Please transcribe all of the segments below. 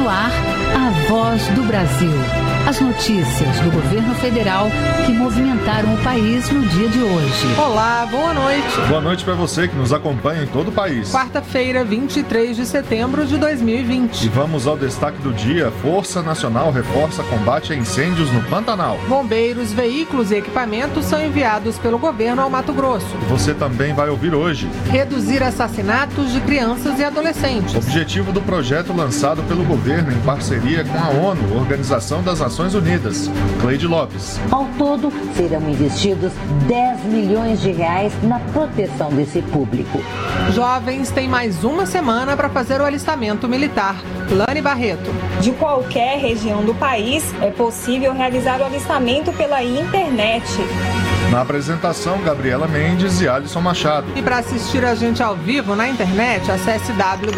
no ar, a Voz do Brasil. As notícias do governo federal que movimentaram o país no dia de hoje. Olá, boa noite. Boa noite para você que nos acompanha em todo o país. Quarta-feira, 23 de setembro de 2020. E vamos ao destaque do dia. Força Nacional reforça combate a incêndios no Pantanal. Bombeiros, veículos e equipamentos são enviados pelo governo ao Mato Grosso. E você também vai ouvir hoje. Reduzir assassinatos de crianças e adolescentes. Objetivo do projeto lançado pelo governo em parceria com a ONU, Organização das Nações Unidas. Cleide Lopes. Ao todo, serão investidos 10 milhões de reais na proteção desse público. Jovens têm mais uma semana para fazer o alistamento militar. Lani Barreto. De qualquer região do país, é possível realizar o alistamento pela internet. Na apresentação, Gabriela Mendes e Alisson Machado. E para assistir a gente ao vivo na internet, acesse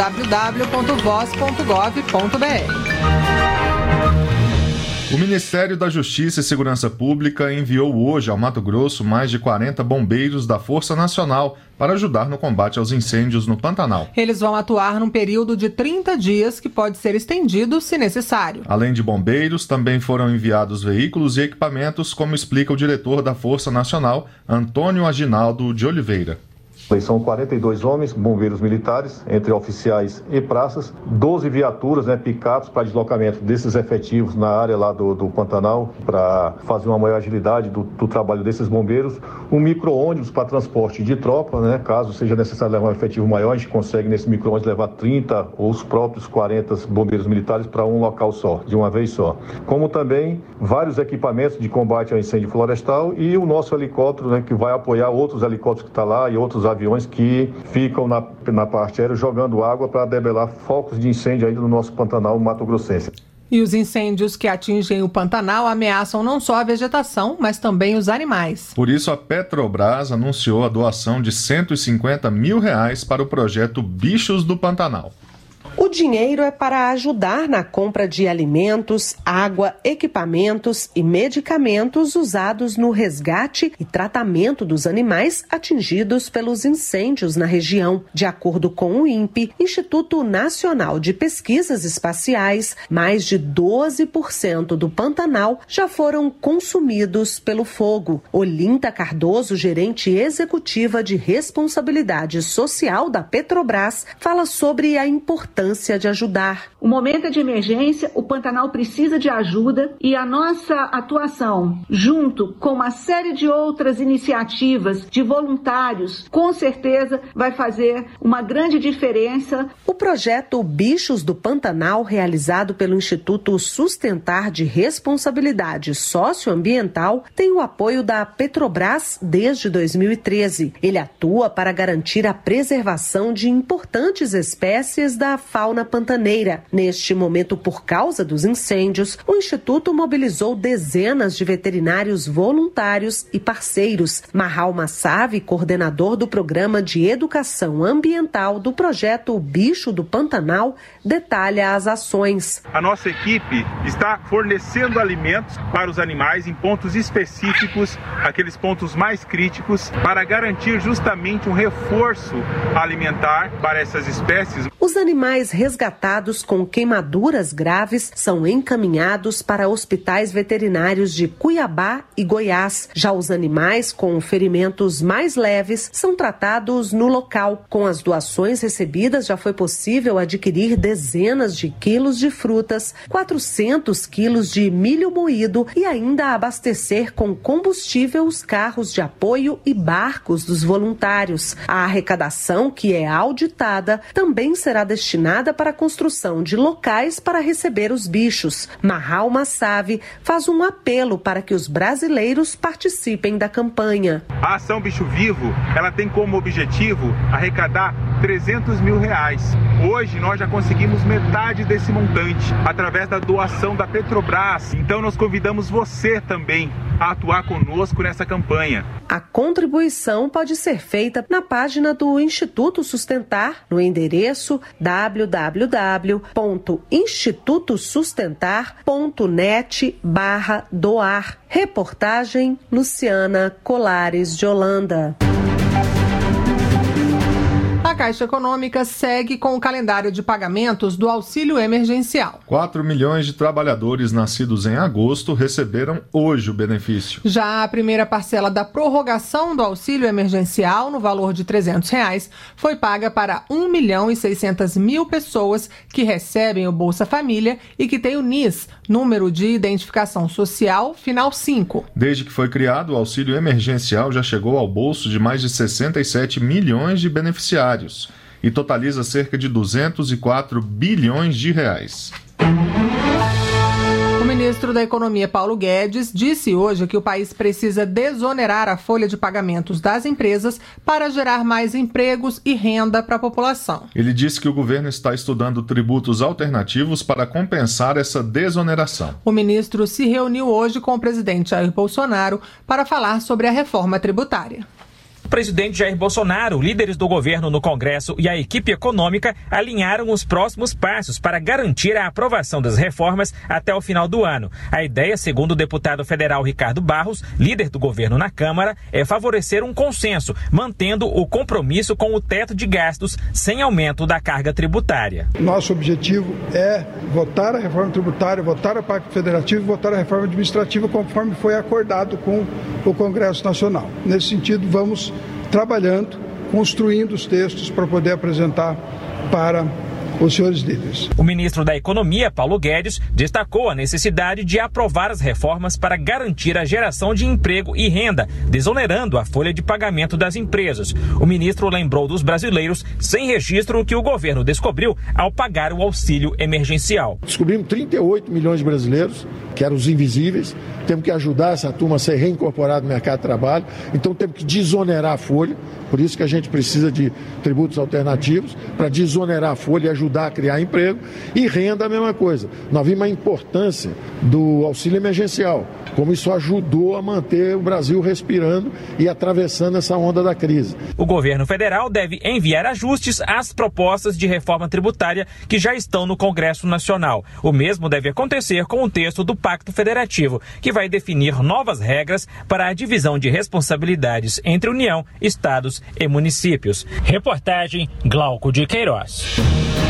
www.voz.gov.br. O Ministério da Justiça e Segurança Pública enviou hoje ao Mato Grosso mais de 40 bombeiros da Força Nacional para ajudar no combate aos incêndios no Pantanal. Eles vão atuar num período de 30 dias que pode ser estendido se necessário. Além de bombeiros, também foram enviados veículos e equipamentos, como explica o diretor da Força Nacional, Antônio Aginaldo de Oliveira. São 42 homens, bombeiros militares, entre oficiais e praças, 12 viaturas, picapes para deslocamento desses efetivos na área lá do Pantanal, para fazer uma maior agilidade do trabalho desses bombeiros, um micro-ônibus para transporte de tropa, caso seja necessário levar um efetivo maior, a gente consegue nesse micro-ônibus levar 30 ou os próprios 40 bombeiros militares para um local só, de uma vez só. Como também vários equipamentos de combate ao incêndio florestal e o nosso helicóptero, que vai apoiar outros helicópteros que estão lá e outros aviões que ficam na parte aérea jogando água para debelar focos de incêndio ainda no nosso Pantanal mato-grossense. E os incêndios que atingem o Pantanal ameaçam não só a vegetação, mas também os animais. Por isso, a Petrobras anunciou a doação de R$150 mil para o projeto Bichos do Pantanal. O dinheiro é para ajudar na compra de alimentos, água, equipamentos e medicamentos usados no resgate e tratamento dos animais atingidos pelos incêndios na região. De acordo com o INPE, Instituto Nacional de Pesquisas Espaciais, mais de 12% do Pantanal já foram consumidos pelo fogo. Olinda Cardoso, gerente executiva de responsabilidade social da Petrobras, fala sobre a importância de ajudar. O momento é de emergência, o Pantanal precisa de ajuda e a nossa atuação, junto com uma série de outras iniciativas de voluntários, com certeza vai fazer uma grande diferença. O projeto Bichos do Pantanal, realizado pelo Instituto Sustentar de Responsabilidade Socioambiental, tem o apoio da Petrobras desde 2013. Ele atua para garantir a preservação de importantes espécies da fauna pantaneira. Neste momento, por causa dos incêndios, o Instituto mobilizou dezenas de veterinários voluntários e parceiros. Mahal Massavi, coordenador do Programa de Educação Ambiental do projeto Bicho do Pantanal, detalha as ações. A nossa equipe está fornecendo alimentos para os animais em pontos específicos, aqueles pontos mais críticos, para garantir justamente um reforço alimentar para essas espécies. Os animais resgatados com queimaduras graves são encaminhados para hospitais veterinários de Cuiabá e Goiás. Já os animais com ferimentos mais leves são tratados no local. Com as doações recebidas, já foi possível adquirir dezenas de quilos de frutas, 400 quilos de milho moído e ainda abastecer com combustível os carros de apoio e barcos dos voluntários. A arrecadação, que é auditada, também será destinada para a construção de locais para receber os bichos. Mahal Massavi faz um apelo para que os brasileiros participem da campanha. A ação Bicho Vivo, ela tem como objetivo arrecadar R$300 mil. Hoje nós já conseguimos metade desse montante através da doação da Petrobras. Então nós convidamos você também a atuar conosco nessa campanha. A contribuição pode ser feita na página do Instituto Sustentar, no endereço www.institutosustentar.net/doar. Reportagem Luciana Colares de Holanda. A Caixa Econômica segue com o calendário de pagamentos do auxílio emergencial. 4 milhões de trabalhadores nascidos em agosto receberam hoje o benefício. Já a primeira parcela da prorrogação do auxílio emergencial, no valor de R$ 300, foi paga para 1.600.000 pessoas que recebem o Bolsa Família e que têm o NIS, número de identificação social, final 5. Desde que foi criado, o auxílio emergencial já chegou ao bolso de mais de 67 milhões de beneficiários e totaliza cerca de 204 bilhões de reais. O ministro da Economia, Paulo Guedes, disse hoje que o país precisa desonerar a folha de pagamentos das empresas para gerar mais empregos e renda para a população. Ele disse que o governo está estudando tributos alternativos para compensar essa desoneração. O ministro se reuniu hoje com o presidente Jair Bolsonaro para falar sobre a reforma tributária. O presidente Jair Bolsonaro, líderes do governo no Congresso e a equipe econômica alinharam os próximos passos para garantir a aprovação das reformas até o final do ano. A ideia, segundo o deputado federal Ricardo Barros, líder do governo na Câmara, é favorecer um consenso, mantendo o compromisso com o teto de gastos sem aumento da carga tributária. Nosso objetivo é votar a reforma tributária, votar o Pacto Federativo e votar a reforma administrativa conforme foi acordado com o Congresso Nacional. Nesse sentido, vamos trabalhando, construindo os textos para poder apresentar para os senhores líderes. O ministro da Economia, Paulo Guedes, destacou a necessidade de aprovar as reformas para garantir a geração de emprego e renda, desonerando a folha de pagamento das empresas. O ministro lembrou dos brasileiros sem registro que o governo descobriu ao pagar o auxílio emergencial. Descobrimos 38 milhões de brasileiros, que eram os invisíveis. Temos que ajudar essa turma a ser reincorporada no mercado de trabalho. Então temos que desonerar a folha. Por isso que a gente precisa de tributos alternativos para desonerar a folha e ajudar a criar emprego. E renda a mesma coisa. Nós vimos a importância do auxílio emergencial, como isso ajudou a manter o Brasil respirando e atravessando essa onda da crise. O governo federal deve enviar ajustes às propostas de reforma tributária que já estão no Congresso Nacional. O mesmo deve acontecer com o texto do Pacto Federativo, que vai definir novas regras para a divisão de responsabilidades entre União, estados e municípios. Reportagem Glauco de Queiroz.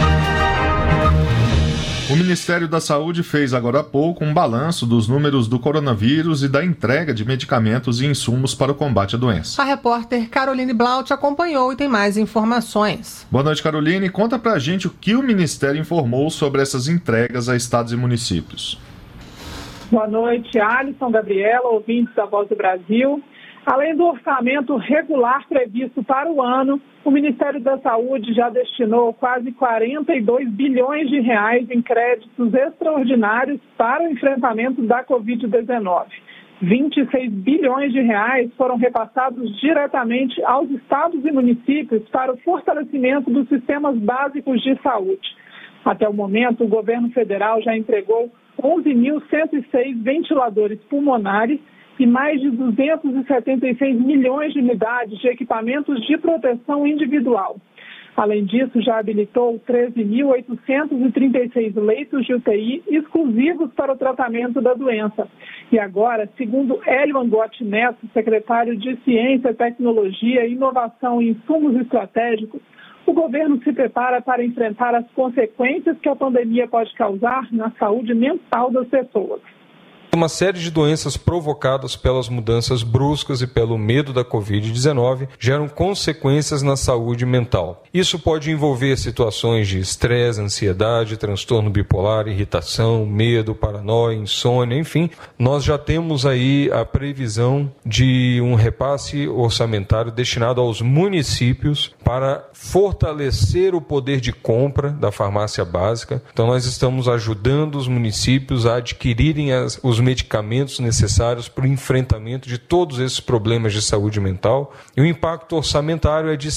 O Ministério da Saúde fez agora há pouco um balanço dos números do coronavírus e da entrega de medicamentos e insumos para o combate à doença. A repórter Caroline Blaut acompanhou e tem mais informações. Boa noite, Caroline. Conta pra gente o que o Ministério informou sobre essas entregas a estados e municípios. Boa noite, Alisson, Gabriela, ouvintes da Voz do Brasil. Além do orçamento regular previsto para o ano, o Ministério da Saúde já destinou quase 42 bilhões de reais em créditos extraordinários para o enfrentamento da Covid-19. 26 bilhões de reais foram repassados diretamente aos estados e municípios para o fortalecimento dos sistemas básicos de saúde. Até o momento, o governo federal já entregou 11.106 ventiladores pulmonares e mais de 276 milhões de unidades de equipamentos de proteção individual. Além disso, já habilitou 13.836 leitos de UTI exclusivos para o tratamento da doença. E agora, segundo Hélio Angotti Neto, secretário de Ciência, Tecnologia, Inovação e Insumos Estratégicos, o governo se prepara para enfrentar as consequências que a pandemia pode causar na saúde mental das pessoas. Uma série de doenças provocadas pelas mudanças bruscas e pelo medo da Covid-19 geram consequências na saúde mental. Isso pode envolver situações de estresse, ansiedade, transtorno bipolar, irritação, medo, paranoia, insônia, enfim. Nós já temos aí a previsão de um repasse orçamentário destinado aos municípios para fortalecer o poder de compra da farmácia básica. Então nós estamos ajudando os municípios a adquirirem os medicamentos necessários para o enfrentamento de todos esses problemas de saúde mental. E o impacto orçamentário é de R$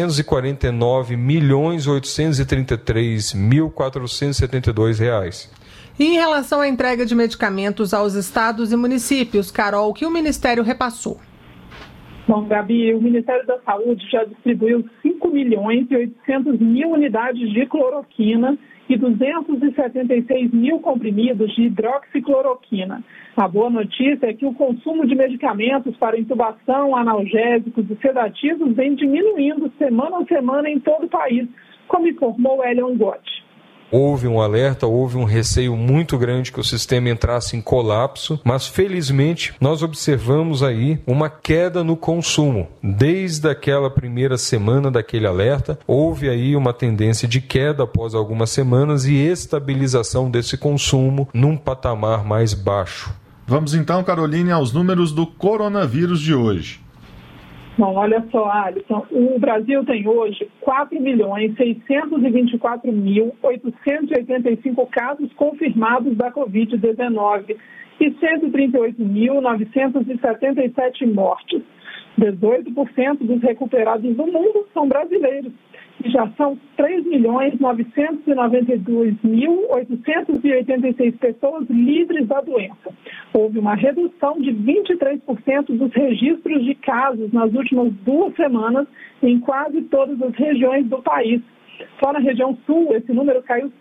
649.833.472. E em relação à entrega de medicamentos aos estados e municípios, Carol, o que o Ministério repassou? Bom, Gabi, o Ministério da Saúde já distribuiu 5.800.000 unidades de cloroquina e 276 mil comprimidos de hidroxicloroquina. A boa notícia é que o consumo de medicamentos para intubação, analgésicos e sedativos vem diminuindo semana a semana em todo o país, como informou Elion Gotti. Houve um alerta, houve um receio muito grande que o sistema entrasse em colapso, mas felizmente nós observamos aí uma queda no consumo. Desde aquela primeira semana daquele alerta, houve aí uma tendência de queda após algumas semanas e estabilização desse consumo num patamar mais baixo. Vamos então, Caroline, aos números do coronavírus de hoje. Bom, olha só, Alisson, o Brasil tem hoje 4.624.885 casos confirmados da Covid-19 e 138.977 mortes. 18% dos recuperados do mundo são brasileiros e já são 3.992.886 pessoas livres da doença. Houve uma redução de 23% dos registros de casos nas últimas 2 semanas em quase todas as regiões do país. Só na região sul, esse número caiu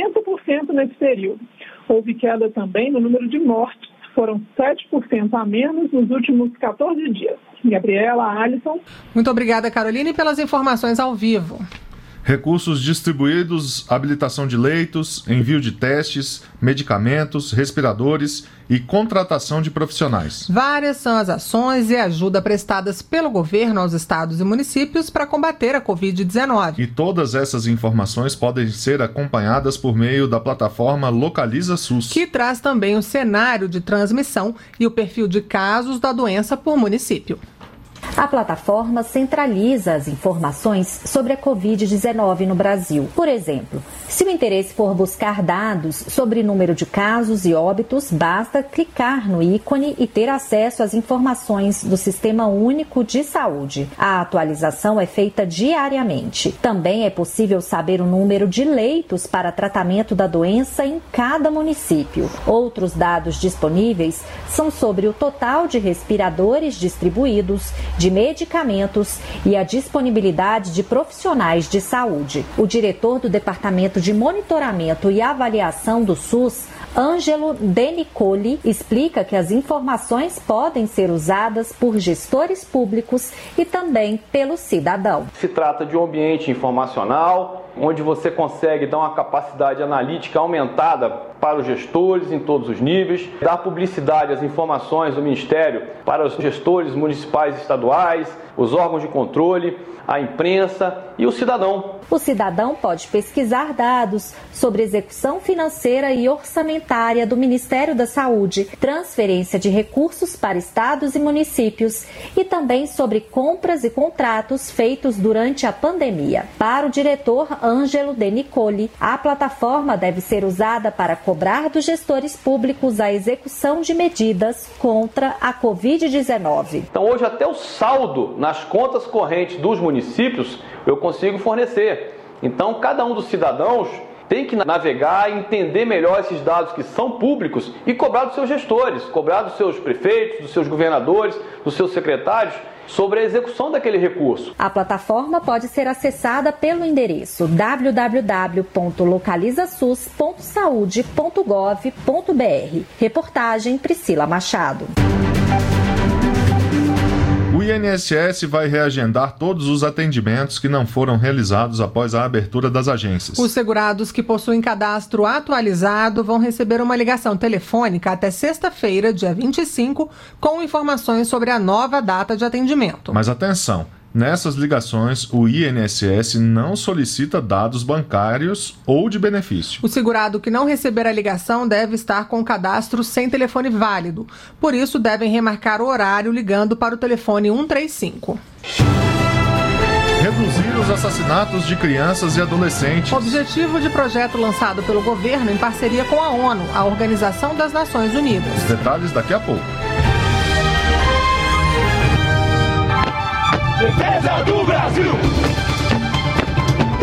50% nesse período. Houve queda também no número de mortes. Foram 7% a menos nos últimos 14 dias. Gabriela, Alisson. Muito obrigada, Caroline, pelas informações ao vivo. Recursos distribuídos, habilitação de leitos, envio de testes, medicamentos, respiradores e contratação de profissionais. Várias são as ações e ajuda prestadas pelo governo aos estados e municípios para combater a Covid-19. E todas essas informações podem ser acompanhadas por meio da plataforma Localiza SUS, que traz também o cenário de transmissão e o perfil de casos da doença por município. A plataforma centraliza as informações sobre a Covid-19 no Brasil. Por exemplo, se o interesse for buscar dados sobre número de casos e óbitos, basta clicar no ícone e ter acesso às informações do Sistema Único de Saúde. A atualização é feita diariamente. Também é possível saber o número de leitos para tratamento da doença em cada município. Outros dados disponíveis são sobre o total de respiradores distribuídos, de medicamentos e a disponibilidade de profissionais de saúde. O diretor do Departamento de Monitoramento e Avaliação do SUS, Ângelo De Nicoli, explica que as informações podem ser usadas por gestores públicos e também pelo cidadão. Se trata de um ambiente informacional, onde você consegue dar uma capacidade analítica aumentada para os gestores em todos os níveis, dar publicidade às informações do Ministério para os gestores municipais e estaduais, os órgãos de controle, a imprensa e o cidadão. O cidadão pode pesquisar dados sobre execução financeira e orçamentária do Ministério da Saúde, transferência de recursos para estados e municípios e também sobre compras e contratos feitos durante a pandemia. Para o diretor Ângelo De Nicoli, a plataforma deve ser usada para cobrar dos gestores públicos a execução de medidas contra a Covid-19. Então hoje até o saldo nas contas correntes dos municípios eu consigo fornecer. Então cada um dos cidadãos tem que navegar e entender melhor esses dados que são públicos e cobrar dos seus gestores, cobrar dos seus prefeitos, dos seus governadores, dos seus secretários sobre a execução daquele recurso. A plataforma pode ser acessada pelo endereço www.localizasus.saude.gov.br. Reportagem Priscila Machado. O INSS vai reagendar todos os atendimentos que não foram realizados após a abertura das agências. Os segurados que possuem cadastro atualizado vão receber uma ligação telefônica até sexta-feira, dia 25, com informações sobre a nova data de atendimento. Mas atenção! Nessas ligações, o INSS não solicita dados bancários ou de benefício. O segurado que não receber a ligação deve estar com o cadastro sem telefone válido. Por isso, devem remarcar o horário ligando para o telefone 135. Reduzir os assassinatos de crianças e adolescentes. Objetivo de projeto lançado pelo governo em parceria com a ONU, a Organização das Nações Unidas. Os detalhes daqui a pouco. Defesa do Brasil!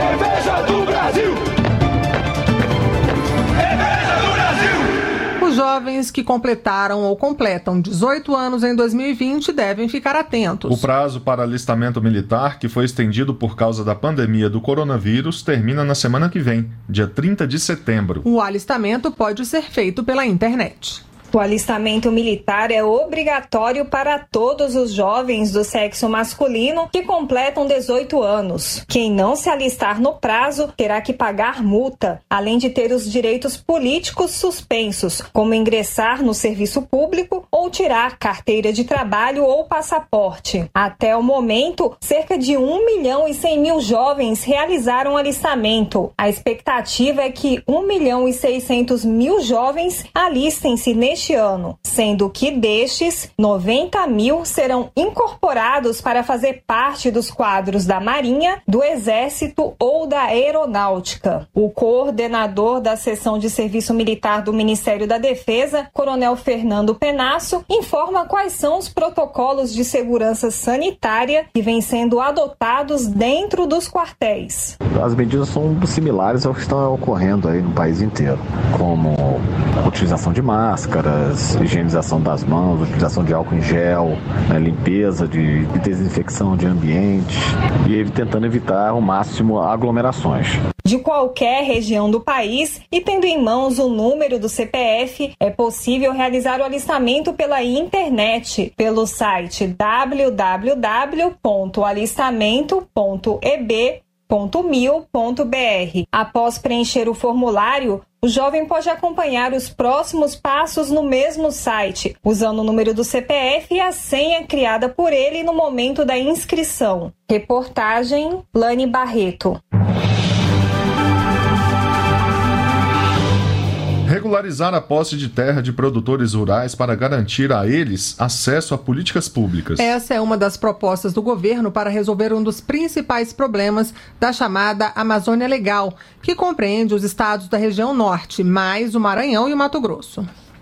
Defesa do Brasil! Defesa do Brasil! Os jovens jovens que completaram ou completam 18 anos em 2020 devem ficar atentos. O prazo para alistamento militar, que foi estendido por causa da pandemia do coronavírus, termina na semana que vem, dia 30 de setembro. O alistamento pode ser feito pela internet. O alistamento militar é obrigatório para todos os jovens do sexo masculino que completam 18 anos. Quem não se alistar no prazo terá que pagar multa, além de ter os direitos políticos suspensos, como ingressar no serviço público ou tirar carteira de trabalho ou passaporte. Até o momento, cerca de 1.100.000 jovens realizaram alistamento. A expectativa é que 1.600.000 jovens alistem-se neste ano, sendo que destes, 90.000 serão incorporados para fazer parte dos quadros da Marinha, do Exército ou da Aeronáutica. O coordenador da seção de serviço militar do Ministério da Defesa, Coronel Fernando Penasso, informa quais são os protocolos de segurança sanitária que vêm sendo adotados dentro dos quartéis. As medidas são similares ao que estão ocorrendo aí no país inteiro, como utilização de máscaras, higienização das mãos, utilização de álcool em gel, limpeza de desinfecção de ambiente e tentando evitar ao máximo aglomerações. De qualquer região do país e tendo em mãos o número do CPF, é possível realizar o alistamento pela internet, pelo site www.alistamento.eb.mil.br. Após preencher o formulário, o jovem pode acompanhar os próximos passos no mesmo site, usando o número do CPF e a senha criada por ele no momento da inscrição. Reportagem Lani Barreto. Regularizar a posse de terra de produtores rurais para garantir a eles acesso a políticas públicas. Essa é uma das propostas do governo para resolver um dos principais problemas da chamada Amazônia Legal, que compreende os estados da região norte, mais o Maranhão e o Mato Grosso.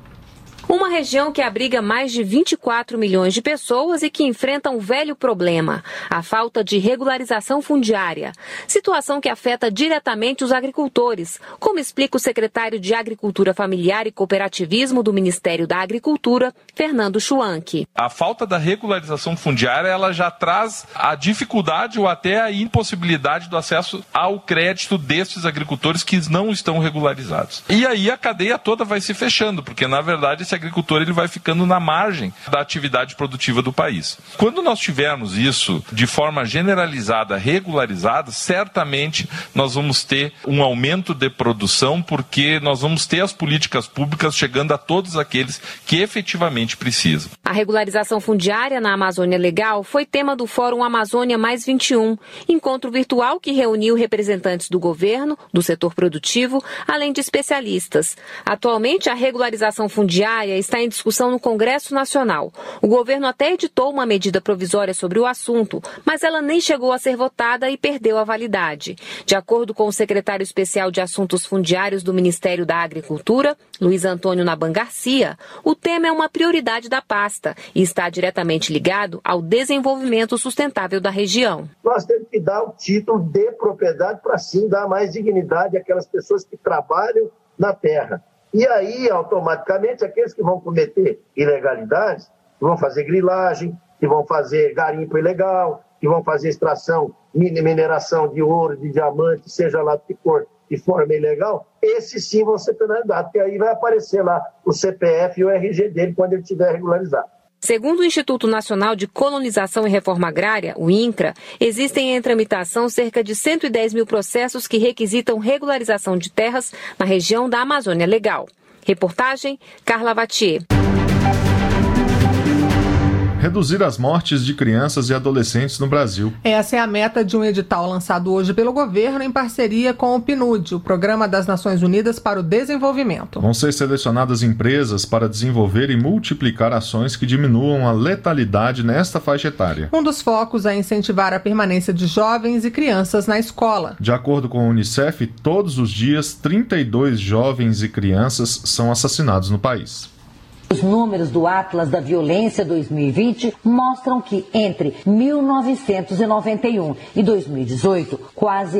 Uma região que abriga mais de 24 milhões de pessoas e que enfrenta um velho problema, a falta de regularização fundiária. Situação que afeta diretamente os agricultores, como explica o secretário de Agricultura Familiar e Cooperativismo do Ministério da Agricultura, Fernando Schwanck. A falta da regularização fundiária, ela já traz a dificuldade ou até a impossibilidade do acesso ao crédito desses agricultores que não estão regularizados. E aí a cadeia toda vai se fechando, porque na verdade esse agricultor ele vai ficando na margem da atividade produtiva do país. Quando nós tivermos isso de forma generalizada, regularizada, certamente nós vamos ter um aumento de produção, porque nós vamos ter as políticas públicas chegando a todos aqueles que efetivamente precisam. A regularização fundiária na Amazônia Legal foi tema do Fórum Amazônia Mais 21, encontro virtual que reuniu representantes do governo, do setor produtivo, além de especialistas. Atualmente, a regularização fundiária está em discussão no Congresso Nacional. O governo até editou uma medida provisória sobre o assunto, mas ela nem chegou a ser votada e perdeu a validade. De acordo com o secretário especial de Assuntos Fundiários do Ministério da Agricultura, Luiz Antônio Naban Garcia, o tema é uma prioridade da pasta e está diretamente ligado ao desenvolvimento sustentável da região. Nós temos que dar o título de propriedade para sim dar mais dignidade àquelas pessoas que trabalham na terra. E aí, automaticamente, aqueles que vão cometer ilegalidades, que vão fazer grilagem, que vão fazer garimpo ilegal, que vão fazer extração, mineração de ouro, de diamante, seja lá do que for, de forma ilegal, esses sim vão ser penalizados, porque aí vai aparecer lá o CPF e o RG dele quando ele estiver regularizado. Segundo o Instituto Nacional de Colonização e Reforma Agrária, o INCRA, existem em tramitação cerca de 110 mil processos que requisitam regularização de terras na região da Amazônia Legal. Reportagem, Carla Vatier. Reduzir as mortes de crianças e adolescentes no Brasil. Essa é a meta de um edital lançado hoje pelo governo em parceria com o PNUD, o Programa das Nações Unidas para o Desenvolvimento. Vão ser selecionadas empresas para desenvolver e multiplicar ações que diminuam a letalidade nesta faixa etária. Um dos focos é incentivar a permanência de jovens e crianças na escola. De acordo com a Unicef, todos os dias 32 jovens e crianças são assassinados no país. Os números do Atlas da Violência 2020 mostram que entre 1991 e 2018, quase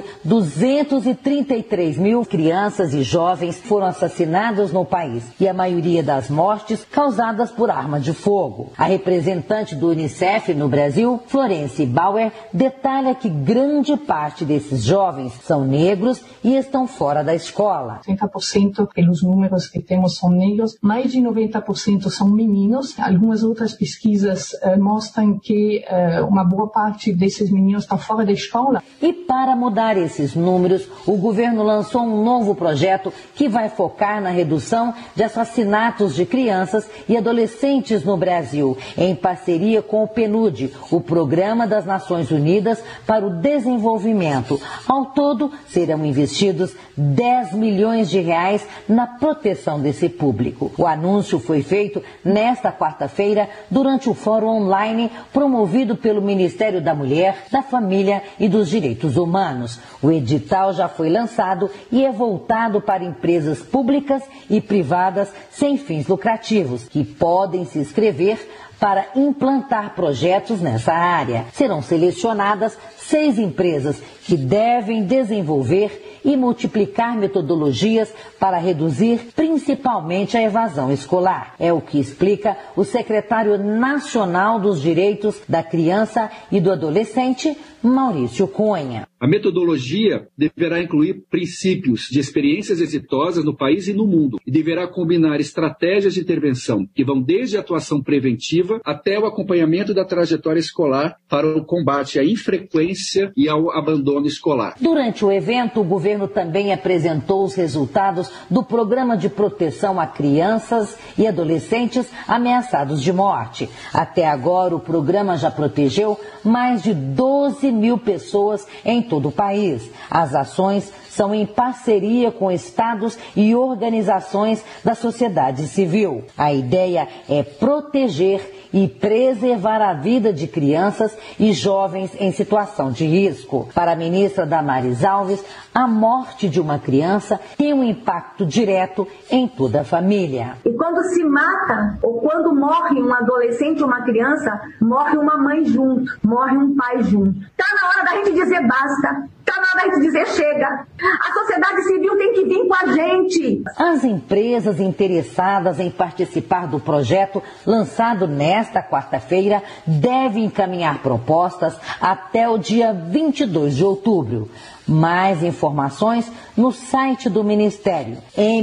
233 mil crianças e jovens foram assassinados no país e a maioria das mortes causadas por arma de fogo. A representante do Unicef no Brasil, Florence Bauer, detalha que grande parte desses jovens são negros e estão fora da escola. 30% pelos números que temos são negros, mais de 90% são meninos. Algumas outras pesquisas mostram que uma boa parte desses meninos estão fora da escola. E para mudar esses números, o governo lançou um novo projeto que vai focar na redução de assassinatos de crianças e adolescentes no Brasil, em parceria com o PNUD, o Programa das Nações Unidas para o Desenvolvimento. Ao todo, serão investidos 10 milhões de reais na proteção desse público. O anúncio foi feito nesta quarta-feira durante o fórum online promovido pelo Ministério da Mulher, da Família e dos Direitos Humanos. O edital já foi lançado e é voltado para empresas públicas e privadas sem fins lucrativos, que podem se inscrever para implantar projetos nessa área. Serão selecionadas 6 empresas que devem desenvolver e multiplicar metodologias para reduzir principalmente a evasão escolar. É o que explica o secretário nacional dos Direitos da Criança e do Adolescente, Maurício Cunha. A metodologia deverá incluir princípios de experiências exitosas no país e no mundo e deverá combinar estratégias de intervenção que vão desde a atuação preventiva até o acompanhamento da trajetória escolar para o combate à infrequência e ao abandono escolar. Durante o evento, o governo também apresentou os resultados do Programa de Proteção a Crianças e Adolescentes Ameaçados de Morte. Até agora, o programa já protegeu mais de 12 mil pessoas em todo o país. As ações são em parceria com estados e organizações da sociedade civil. A ideia é proteger e preservar a vida de crianças e jovens em situação de risco. Para a ministra Damares Alves, a morte de uma criança tem um impacto direto em toda a família. E quando se mata, ou quando morre um adolescente ou uma criança, morre uma mãe junto, morre um pai junto. Está na hora da gente dizer basta. Está na hora da gente dizer chega. A sociedade civil tem que vir com a gente. As empresas interessadas em participar do projeto lançado nesta quarta-feira devem encaminhar propostas até o dia 22 de outubro. Mais informações no site do Ministério,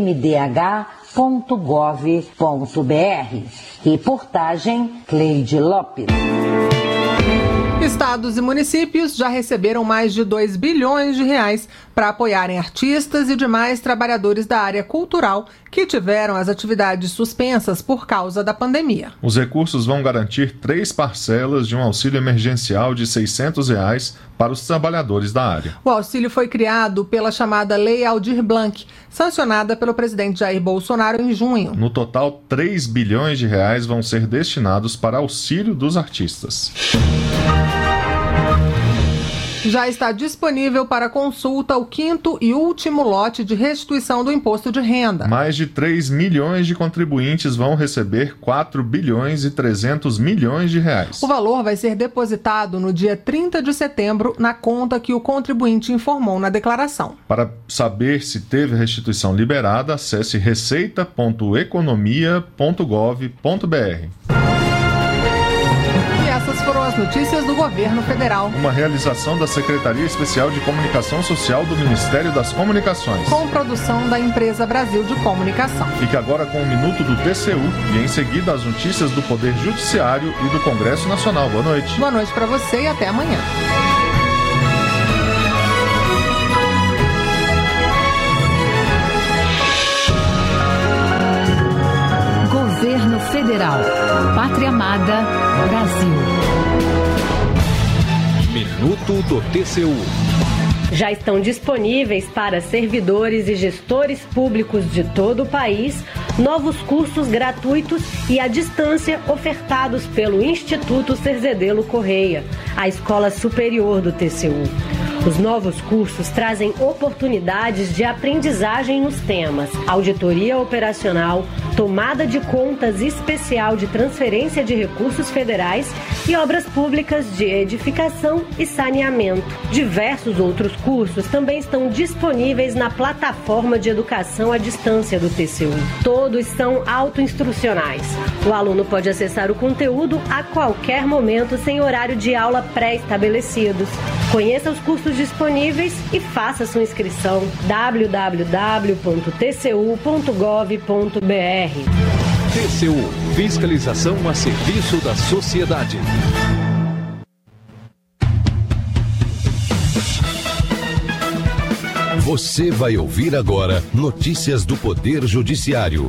mdh.gov.br. Reportagem Cleide Lopes. Estados e municípios já receberam mais de 2 bilhões de reais para apoiarem artistas e demais trabalhadores da área cultural que tiveram as atividades suspensas por causa da pandemia. Os recursos vão garantir 3 parcelas de um auxílio emergencial de R$ 600 para os trabalhadores da área. O auxílio foi criado pela chamada Lei Aldir Blanc, sancionada pelo presidente Jair Bolsonaro em junho. No total, 3 bilhões de reais vão ser destinados para auxílio dos artistas. Já está disponível para consulta o 5º e último lote de restituição do imposto de renda. Mais de 3 milhões de contribuintes vão receber 4 bilhões e 300 milhões de reais. O valor vai ser depositado no dia 30 de setembro na conta que o contribuinte informou na declaração. Para saber se teve restituição liberada, acesse receita.economia.gov.br. Essas foram as notícias do Governo Federal. Uma realização da Secretaria Especial de Comunicação Social do Ministério das Comunicações. Com produção da Empresa Brasil de Comunicação. Fique agora com o Minuto do TCU e em seguida as notícias do Poder Judiciário e do Congresso Nacional. Boa noite. Boa noite para você e até amanhã. Governo Federal. Pátria Amada, Brasil. Minuto do TCU. Já estão disponíveis para servidores e gestores públicos de todo o país novos cursos gratuitos e à distância ofertados pelo Instituto Cerzedelo Correia, a Escola Superior do TCU. Os novos cursos trazem oportunidades de aprendizagem nos temas auditoria operacional, tomada de contas especial de transferência de recursos federais e obras públicas de edificação e saneamento. Diversos outros cursos também estão disponíveis na plataforma de educação à distância do TCU. Todos são autoinstrucionais. O aluno pode acessar o conteúdo a qualquer momento sem horário de aula pré-estabelecidos. Conheça os cursos disponíveis e faça sua inscrição. www.tcu.gov.br. TCU, fiscalização a serviço da sociedade. Você vai ouvir agora notícias do Poder Judiciário.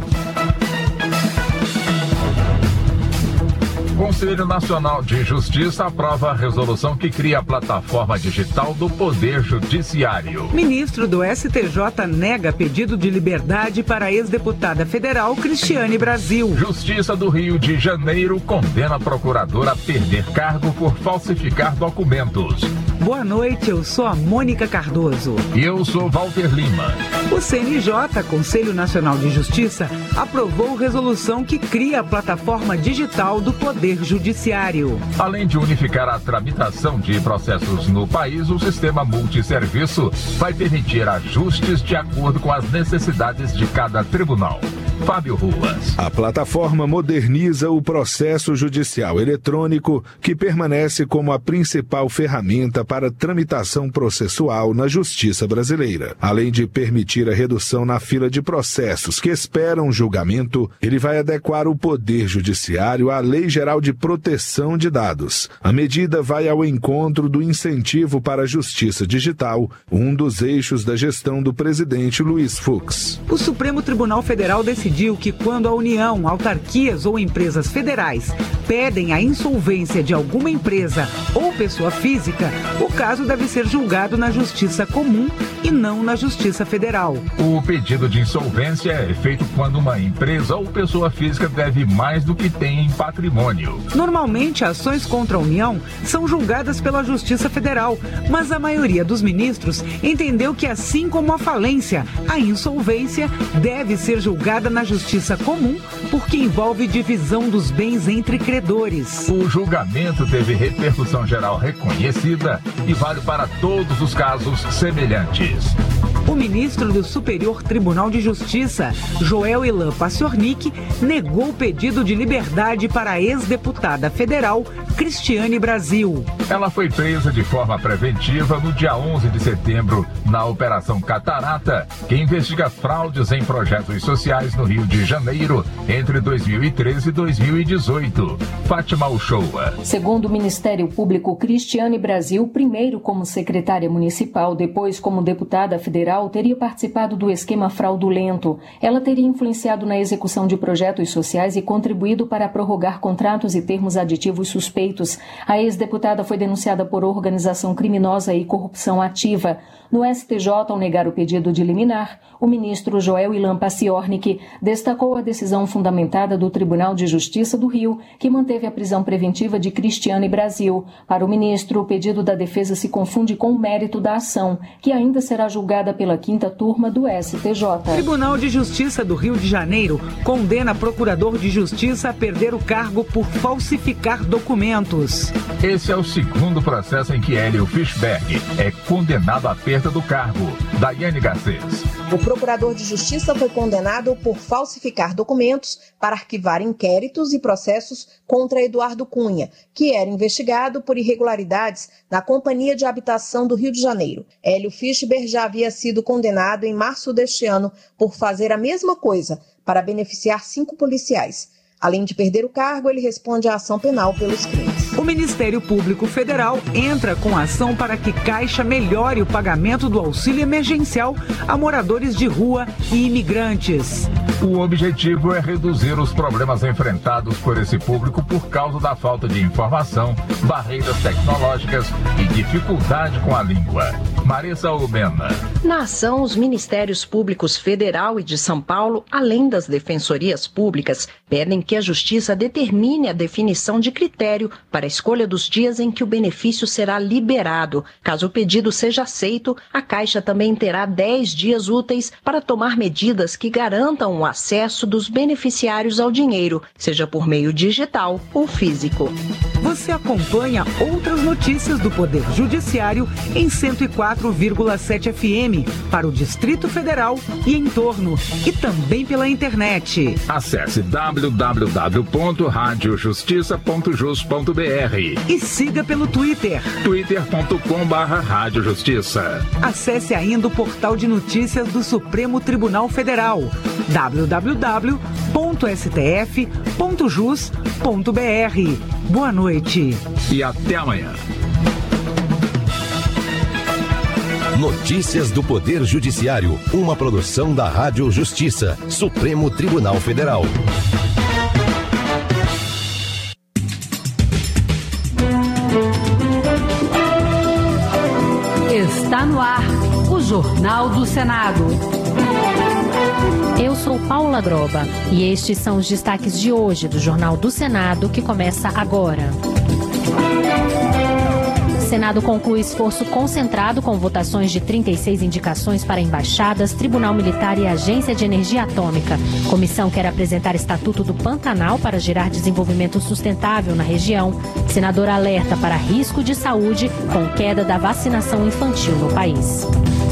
O Conselho Nacional de Justiça aprova a resolução que cria a plataforma digital do Poder Judiciário. Ministro do STJ nega pedido de liberdade para a ex-deputada federal Cristiane Brasil. Justiça do Rio de Janeiro condena a procuradora a perder cargo por falsificar documentos. Boa noite, eu sou a Mônica Cardoso. E eu sou Walter Lima. O CNJ, Conselho Nacional de Justiça, aprovou resolução que cria a plataforma digital do Poder Judiciário. Além de unificar a tramitação de processos no país, o sistema multisserviço vai permitir ajustes de acordo com as necessidades de cada tribunal. Fábio Ruas. A plataforma moderniza o processo judicial eletrônico, que permanece como a principal ferramenta para tramitação processual na justiça brasileira. Além de permitir a redução na fila de processos que esperam julgamento, ele vai adequar o Poder Judiciário à Lei Geral de Proteção de Dados. A medida vai ao encontro do incentivo para a justiça digital, um dos eixos da gestão do presidente Luiz Fux. O Supremo Tribunal Federal decidiu que quando a União, autarquias ou empresas federais pedem a insolvência de alguma empresa ou pessoa física, o caso deve ser julgado na Justiça Comum e não na Justiça Federal. O pedido de insolvência é feito quando uma empresa ou pessoa física deve mais do que tem em patrimônio. Normalmente, ações contra a União são julgadas pela Justiça Federal, mas a maioria dos ministros entendeu que, assim como a falência, a insolvência deve ser julgada na Justiça Comum, porque envolve divisão dos bens entre credores. O julgamento teve repercussão geral reconhecida e vale para todos os casos semelhantes. O ministro do Superior Tribunal de Justiça, Joel Ilan Paciornik, negou o pedido de liberdade para a ex-deputada federal Cristiane Brasil. Ela foi presa de forma preventiva no dia 11 de setembro na Operação Catarata, que investiga fraudes em projetos sociais no Rio de Janeiro entre 2013 e 2018. Fátima Uchoa. Segundo o Ministério Público, Cristiane Brasil, primeiro como secretária municipal, depois como deputada federal, teria participado do esquema fraudulento. Ela teria influenciado na execução de projetos sociais e contribuído para prorrogar contratos e termos aditivos suspeitos. A ex-deputada foi denunciada por organização criminosa e corrupção ativa. No STJ, ao negar o pedido de liminar, o ministro Joel Ilan Paciornik destacou a decisão fundamentada do Tribunal de Justiça do Rio, que manteve a prisão preventiva de Cristiane Brasil. Para o ministro, o pedido da defesa se confunde com o mérito da ação, que ainda será julgada pela 5ª turma do STJ. O Tribunal de Justiça do Rio de Janeiro condena procurador de justiça a perder o cargo por falsificar documentos. Esse é o segundo processo em que Hélio Fischberg é condenado à perda do cargo. Daiane Garcês. O procurador de justiça foi condenado por falsificar documentos para arquivar inquéritos e processos contra Eduardo Cunha, que era investigado por irregularidades na Companhia de Habitação do Rio de Janeiro. Hélio Fischberg já havia sido condenado em março deste ano por fazer a mesma coisa para beneficiar 5 policiais. Além de perder o cargo, ele responde à ação penal pelos crimes. O Ministério Público Federal entra com ação para que Caixa melhore o pagamento do auxílio emergencial a moradores de rua e imigrantes. O objetivo é reduzir os problemas enfrentados por esse público por causa da falta de informação, barreiras tecnológicas e dificuldade com a língua. Marissa Ubena. Na ação, os Ministérios Públicos Federal e de São Paulo, além das defensorias públicas, pedem que a Justiça determine a definição de critério para a escolha dos dias em que o benefício será liberado. Caso o pedido seja aceito, a Caixa também terá 10 dias úteis para tomar medidas que garantam o acesso dos beneficiários ao dinheiro, seja por meio digital ou físico. Você acompanha outras notícias do Poder Judiciário em 104,7 FM para o Distrito Federal e em torno, e também pela internet. Acesse www.radiojustiça.jus.br e siga pelo Twitter, twitter.com/radiojustiça. Acesse ainda o portal de notícias do Supremo Tribunal Federal, www.stf.jus.br. Boa noite. E até amanhã. Notícias do Poder Judiciário, uma produção da Rádio Justiça, Supremo Tribunal Federal. Está no ar o Jornal do Senado. Eu sou Paula Groba e estes são os destaques de hoje do Jornal do Senado, que começa agora. O Senado conclui esforço concentrado com votações de 36 indicações para embaixadas, Tribunal Militar e Agência de Energia Atômica. Comissão quer apresentar Estatuto do Pantanal para gerar desenvolvimento sustentável na região. Senador alerta para risco de saúde com queda da vacinação infantil no país.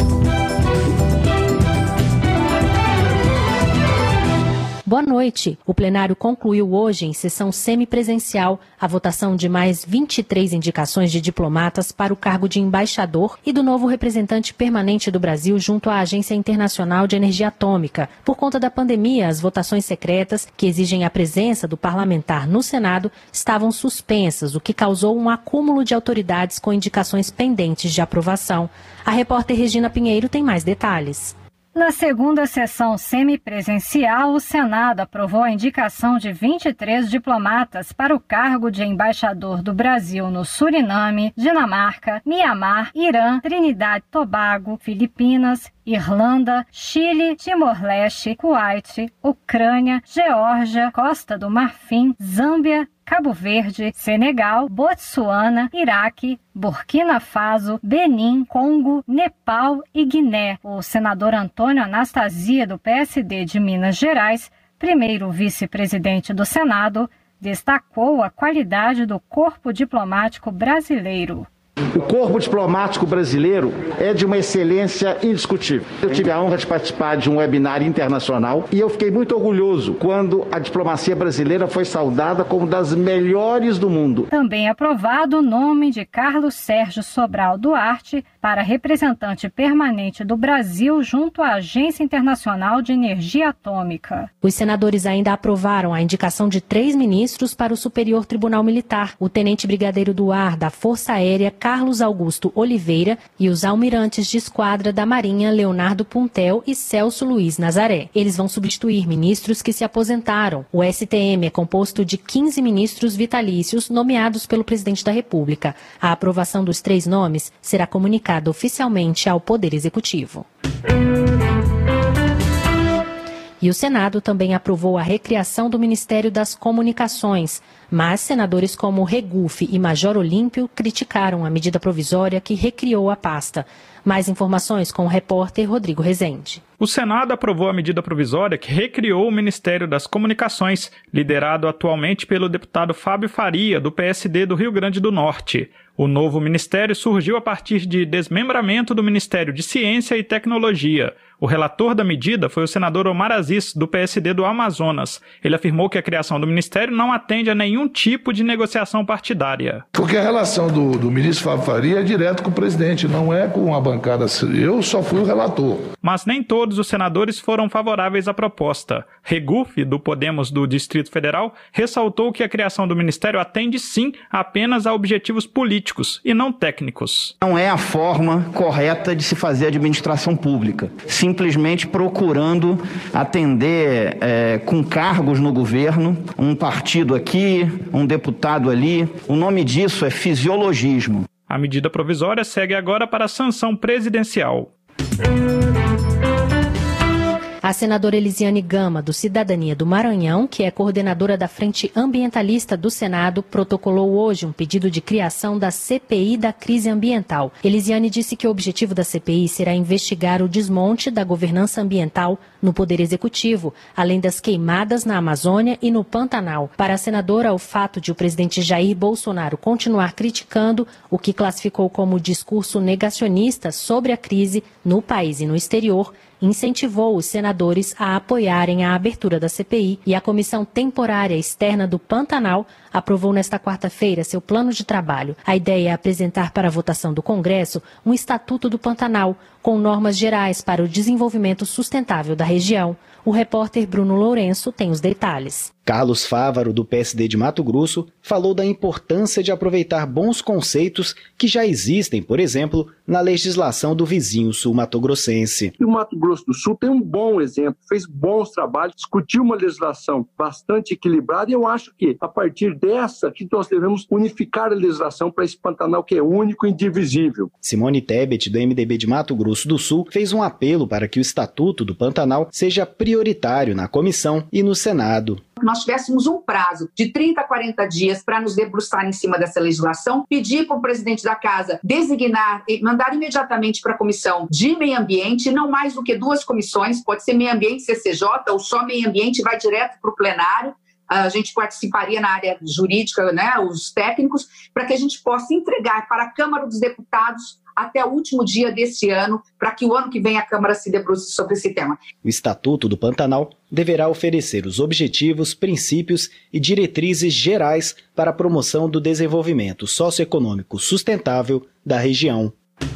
Boa noite. O plenário concluiu hoje, em sessão semipresencial, a votação de mais 23 indicações de diplomatas para o cargo de embaixador e do novo representante permanente do Brasil junto à Agência Internacional de Energia Atômica. Por conta da pandemia, as votações secretas, que exigem a presença do parlamentar no Senado, estavam suspensas, o que causou um acúmulo de autoridades com indicações pendentes de aprovação. A repórter Regina Pinheiro tem mais detalhes. Na segunda sessão semipresencial, o Senado aprovou a indicação de 23 diplomatas para o cargo de embaixador do Brasil no Suriname, Dinamarca, Mianmar, Irã, Trinidade e Tobago, Filipinas, Irlanda, Chile, Timor-Leste, Kuwait, Ucrânia, Geórgia, Costa do Marfim, Zâmbia, Cabo Verde, Senegal, Botsuana, Iraque, Burkina Faso, Benin, Congo, Nepal e Guiné. O senador Antônio Anastasia, do PSD de Minas Gerais, primeiro vice-presidente do Senado, destacou a qualidade do corpo diplomático brasileiro. O corpo diplomático brasileiro é de uma excelência indiscutível. Eu tive a honra de participar de um webinar internacional e eu fiquei muito orgulhoso quando a diplomacia brasileira foi saudada como das melhores do mundo. Também aprovado o nome de Carlos Sérgio Sobral Duarte para representante permanente do Brasil junto à Agência Internacional de Energia Atômica. Os senadores ainda aprovaram a indicação de 3 ministros para o Superior Tribunal Militar, o tenente brigadeiro do ar da Força Aérea Carlos Augusto Oliveira e os almirantes de esquadra da Marinha Leonardo Puntel e Celso Luiz Nazaré. Eles vão substituir ministros que se aposentaram. O STM é composto de 15 ministros vitalícios nomeados pelo presidente da República. A aprovação dos 3 nomes será comunicada oficialmente ao Poder Executivo. E o Senado também aprovou a recriação do Ministério das Comunicações, mas senadores como Regufe e Major Olímpio criticaram a medida provisória que recriou a pasta. Mais informações com o repórter Rodrigo Rezende. O Senado aprovou a medida provisória que recriou o Ministério das Comunicações, liderado atualmente pelo deputado Fábio Faria, do PSD do Rio Grande do Norte. O novo ministério surgiu a partir de desmembramento do Ministério de Ciência e Tecnologia. O relator da medida foi o senador Omar Aziz, do PSD do Amazonas. Ele afirmou que a criação do ministério não atende a nenhum tipo de negociação partidária. Porque a relação do ministro Fábio Faria é direto com o presidente, não é com a bancada. Eu só fui o relator. Mas nem todos os senadores foram favoráveis à proposta. Regufe, do Podemos do Distrito Federal, ressaltou que a criação do ministério atende sim apenas a objetivos políticos e não técnicos. Não é a forma correta de se fazer administração pública. Simplesmente procurando atender com cargos no governo, um partido aqui, um deputado ali. O nome disso é fisiologismo. A medida provisória segue agora para a sanção presidencial. A senadora Elisiane Gama, do Cidadania do Maranhão, que é coordenadora da Frente Ambientalista do Senado, protocolou hoje um pedido de criação da CPI da crise ambiental. Elisiane disse que o objetivo da CPI será investigar o desmonte da governança ambiental no Poder Executivo, além das queimadas na Amazônia e no Pantanal. Para a senadora, o fato de o presidente Jair Bolsonaro continuar criticando o que classificou como discurso negacionista sobre a crise no país e no exterior incentivou os senadores a apoiarem a abertura da CPI e a Comissão Temporária Externa do Pantanal aprovou nesta quarta-feira seu plano de trabalho. A ideia é apresentar para a votação do Congresso um Estatuto do Pantanal, com normas gerais para o desenvolvimento sustentável da região. O repórter Bruno Lourenço tem os detalhes. Carlos Fávaro, do PSD de Mato Grosso, falou da importância de aproveitar bons conceitos que já existem, por exemplo, na legislação do vizinho sul-matogrossense. O Mato Grosso do Sul tem um bom exemplo, fez bons trabalhos, discutiu uma legislação bastante equilibrada e eu acho que, a partir dessa, que nós devemos unificar a legislação para esse Pantanal que é único e indivisível. Simone Tebet, do MDB de Mato Grosso do Sul, fez um apelo para que o Estatuto do Pantanal seja prioritário na comissão e no Senado. Nós tivéssemos um prazo de 30 a 40 dias para nos debruçar em cima dessa legislação, pedir para o presidente da Casa designar e mandar imediatamente para a Comissão de Meio Ambiente, não mais do que 2 comissões, pode ser Meio Ambiente e CCJ, ou só Meio Ambiente vai direto para o plenário. A gente participaria na área jurídica, né, os técnicos, para que a gente possa entregar para a Câmara dos Deputados até o último dia desse ano, para que o ano que vem a Câmara se debruce sobre esse tema. O Estatuto do Pantanal deverá oferecer os objetivos, princípios e diretrizes gerais para a promoção do desenvolvimento socioeconômico sustentável da região.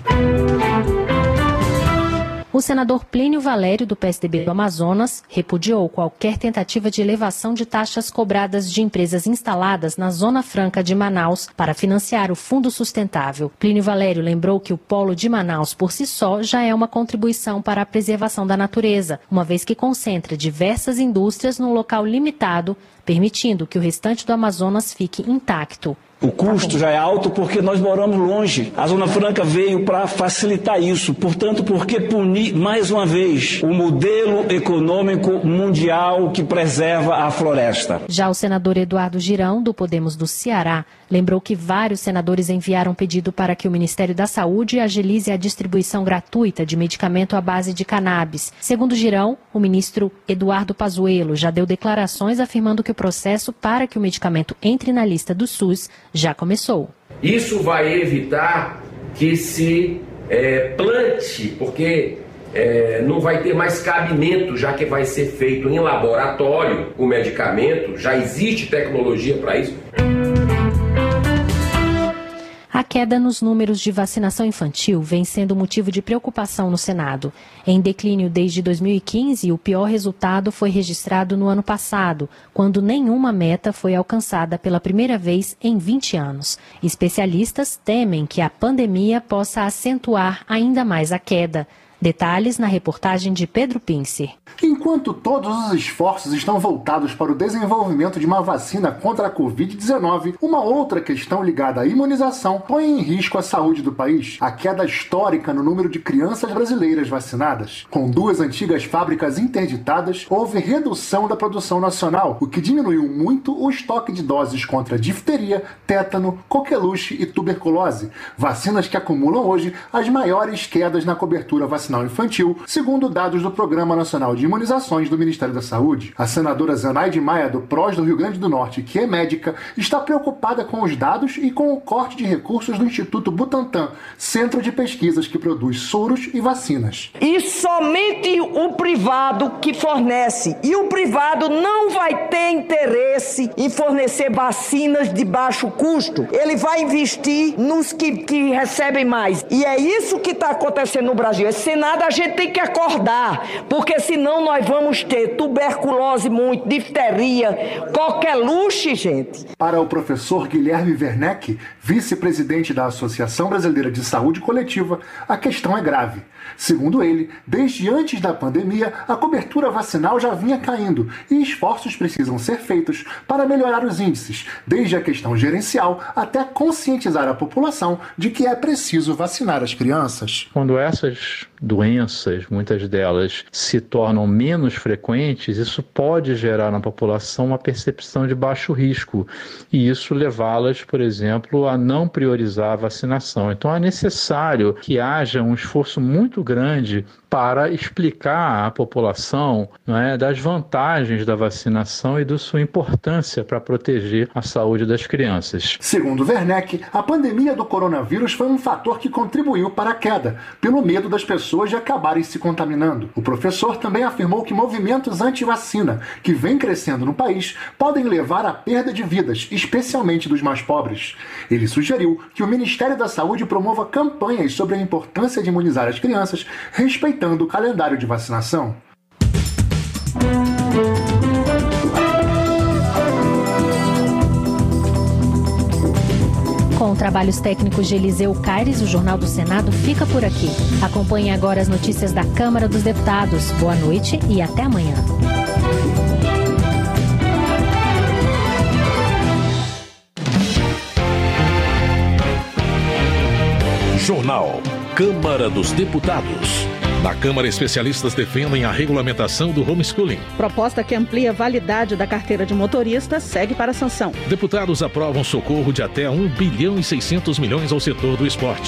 O senador Plínio Valério, do PSDB do Amazonas, repudiou qualquer tentativa de elevação de taxas cobradas de empresas instaladas na Zona Franca de Manaus para financiar o Fundo Sustentável. Plínio Valério lembrou que o polo de Manaus, por si só, já é uma contribuição para a preservação da natureza, uma vez que concentra diversas indústrias num local limitado, permitindo que o restante do Amazonas fique intacto. O custo já é alto porque nós moramos longe. A Zona Franca veio para facilitar isso. Portanto, por que punir, mais uma vez, o modelo econômico mundial que preserva a floresta? Já o senador Eduardo Girão, do Podemos do Ceará, lembrou que vários senadores enviaram pedido para que o Ministério da Saúde agilize a distribuição gratuita de medicamento à base de cannabis. Segundo Girão, o ministro Eduardo Pazuello já deu declarações afirmando que o processo para que o medicamento entre na lista do SUS já começou. Isso vai evitar que se plante, porque não vai ter mais cabimento, já que vai ser feito em laboratório o medicamento, já existe tecnologia para isso. A queda nos números de vacinação infantil vem sendo motivo de preocupação no Senado. Em declínio desde 2015, o pior resultado foi registrado no ano passado, quando nenhuma meta foi alcançada pela primeira vez em 20 anos. Especialistas temem que a pandemia possa acentuar ainda mais a queda. Detalhes na reportagem de Pedro Pincer. Enquanto todos os esforços estão voltados para o desenvolvimento de uma vacina contra a Covid-19, uma outra questão ligada à imunização põe em risco a saúde do país: a queda histórica no número de crianças brasileiras vacinadas. Com 2 antigas fábricas interditadas, houve redução da produção nacional, o que diminuiu muito o estoque de doses contra difteria, tétano, coqueluche e tuberculose, vacinas que acumulam hoje as maiores quedas na cobertura vacinal infantil, segundo dados do Programa Nacional de Imunizações do Ministério da Saúde. A senadora Zenaide Maia, do PROS do Rio Grande do Norte, que é médica, está preocupada com os dados e com o corte de recursos do Instituto Butantan, centro de pesquisas que produz soros e vacinas. E somente o privado que fornece. E o privado não vai ter interesse em fornecer vacinas de baixo custo. Ele vai investir nos que recebem mais. E é isso que está acontecendo no Brasil. Esse Senado a gente tem que acordar, porque senão nós vamos ter tuberculose muito, difteria, coqueluche, gente. Para o professor Guilherme Werneck, vice-presidente da Associação Brasileira de Saúde Coletiva, a questão é grave. Segundo ele, desde antes da pandemia, a cobertura vacinal já vinha caindo e esforços precisam ser feitos para melhorar os índices, desde a questão gerencial até conscientizar a população de que é preciso vacinar as crianças. Quando essas doenças, muitas delas se tornam menos frequentes, isso pode gerar na população uma percepção de baixo risco e isso levá-las, por exemplo, a não priorizar a vacinação. Então é necessário que haja um esforço muito grande para explicar à população, das vantagens da vacinação e da sua importância para proteger a saúde das crianças. Segundo Werneck, a pandemia do coronavírus foi um fator que contribuiu para a queda, pelo medo das pessoas de acabarem se contaminando. O professor também afirmou que movimentos anti-vacina, que vêm crescendo no país, podem levar à perda de vidas, especialmente dos mais pobres. Ele sugeriu que o Ministério da Saúde promova campanhas sobre a importância de imunizar as crianças, respeitando o calendário de vacinação. Com trabalhos técnicos de Eliseu Caires, o Jornal do Senado fica por aqui. Acompanhe agora as notícias da Câmara dos Deputados. Boa noite e até amanhã. Jornal Câmara dos Deputados. Na Câmara, especialistas defendem a regulamentação do homeschooling. Proposta que amplia a validade da carteira de motorista segue para a sanção. Deputados aprovam socorro de até 1 bilhão e 600 milhões ao setor do esporte.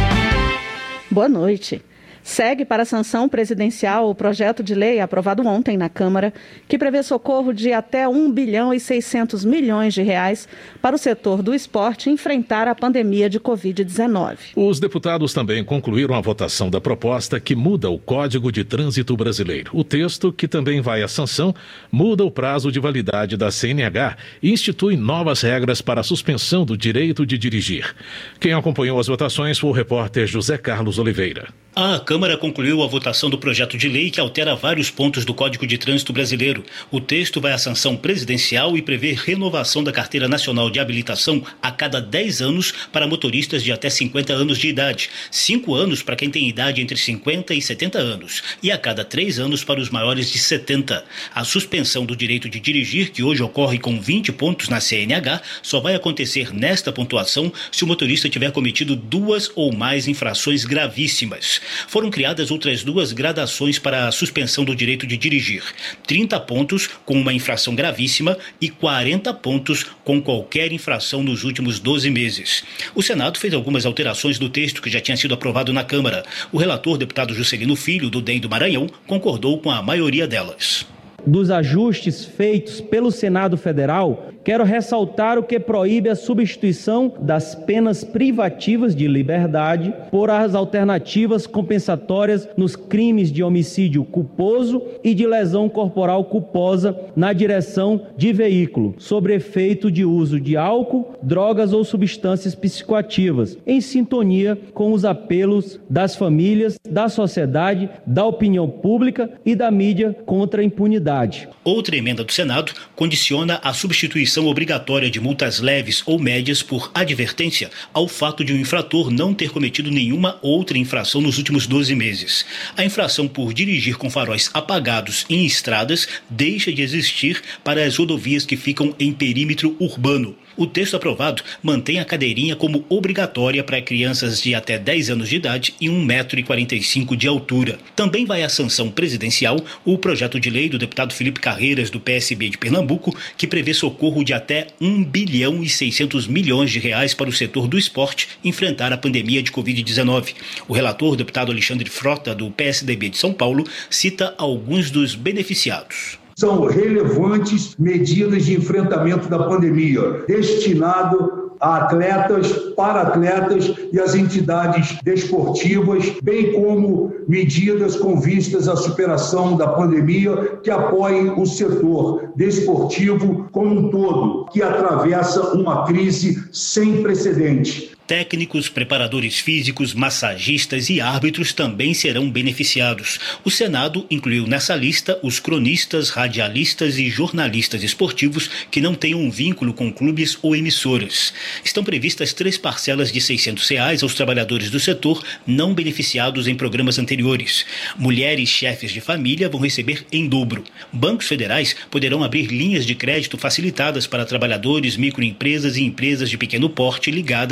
Boa noite. Segue para a sanção presidencial o projeto de lei aprovado ontem na Câmara, que prevê socorro de até 1 bilhão e 600 milhões de reais para o setor do esporte enfrentar a pandemia de Covid-19. Os deputados também concluíram a votação da proposta que muda o Código de Trânsito Brasileiro. O texto, que também vai à sanção, muda o prazo de validade da CNH e institui novas regras para a suspensão do direito de dirigir. Quem acompanhou as votações foi o repórter José Carlos Oliveira. A Câmara concluiu a votação do projeto de lei que altera vários pontos do Código de Trânsito Brasileiro. O texto vai à sanção presidencial e prevê renovação da Carteira Nacional de Habilitação a cada 10 anos para motoristas de até 50 anos de idade, 5 anos para quem tem idade entre 50 e 70 anos e a cada 3 anos para os maiores de 70. A suspensão do direito de dirigir, que hoje ocorre com 20 pontos na CNH, só vai acontecer nesta pontuação se o motorista tiver cometido 2 ou mais infrações gravíssimas. Foram criadas outras 2 gradações para a suspensão do direito de dirigir: 30 pontos com uma infração gravíssima e 40 pontos com qualquer infração nos últimos 12 meses. O Senado fez algumas alterações do texto que já tinha sido aprovado na Câmara. O relator, deputado Juscelino Filho, do DEM do Maranhão, concordou com a maioria delas. Dos ajustes feitos pelo Senado Federal, quero ressaltar o que proíbe a substituição das penas privativas de liberdade por as alternativas compensatórias nos crimes de homicídio culposo e de lesão corporal culposa na direção de veículo, sob efeito de uso de álcool, drogas ou substâncias psicoativas, em sintonia com os apelos das famílias, da sociedade, da opinião pública e da mídia contra a impunidade. Outra emenda do Senado condiciona a substituição obrigatória de multas leves ou médias por advertência ao fato de o infrator não ter cometido nenhuma outra infração nos últimos 12 meses. A infração por dirigir com faróis apagados em estradas deixa de existir para as rodovias que ficam em perímetro urbano. O texto aprovado mantém a cadeirinha como obrigatória para crianças de até 10 anos de idade e 1,45 m de altura. Também vai à sanção presidencial o projeto de lei do deputado Felipe Carreiras, do PSB de Pernambuco, que prevê socorro de até 1 bilhão e 600 milhões de reais para o setor do esporte enfrentar a pandemia de Covid-19. O relator, deputado Alexandre Frota, do PSDB de São Paulo, cita alguns dos beneficiados. São relevantes medidas de enfrentamento da pandemia, destinado a atletas, para-atletas e as entidades desportivas, bem como medidas com vistas à superação da pandemia que apoiem o setor desportivo como um todo, que atravessa uma crise sem precedentes. Técnicos, preparadores físicos, massagistas e árbitros também serão beneficiados. O Senado incluiu nessa lista os cronistas, radialistas e jornalistas esportivos que não tenham um vínculo com clubes ou emissoras. Estão previstas 3 parcelas de R$ 600 aos trabalhadores do setor não beneficiados em programas anteriores. Mulheres chefes de família vão receber em dobro. Bancos federais poderão abrir linhas de crédito facilitadas para trabalhadores, microempresas e empresas de pequeno porte ligadas ao esporte.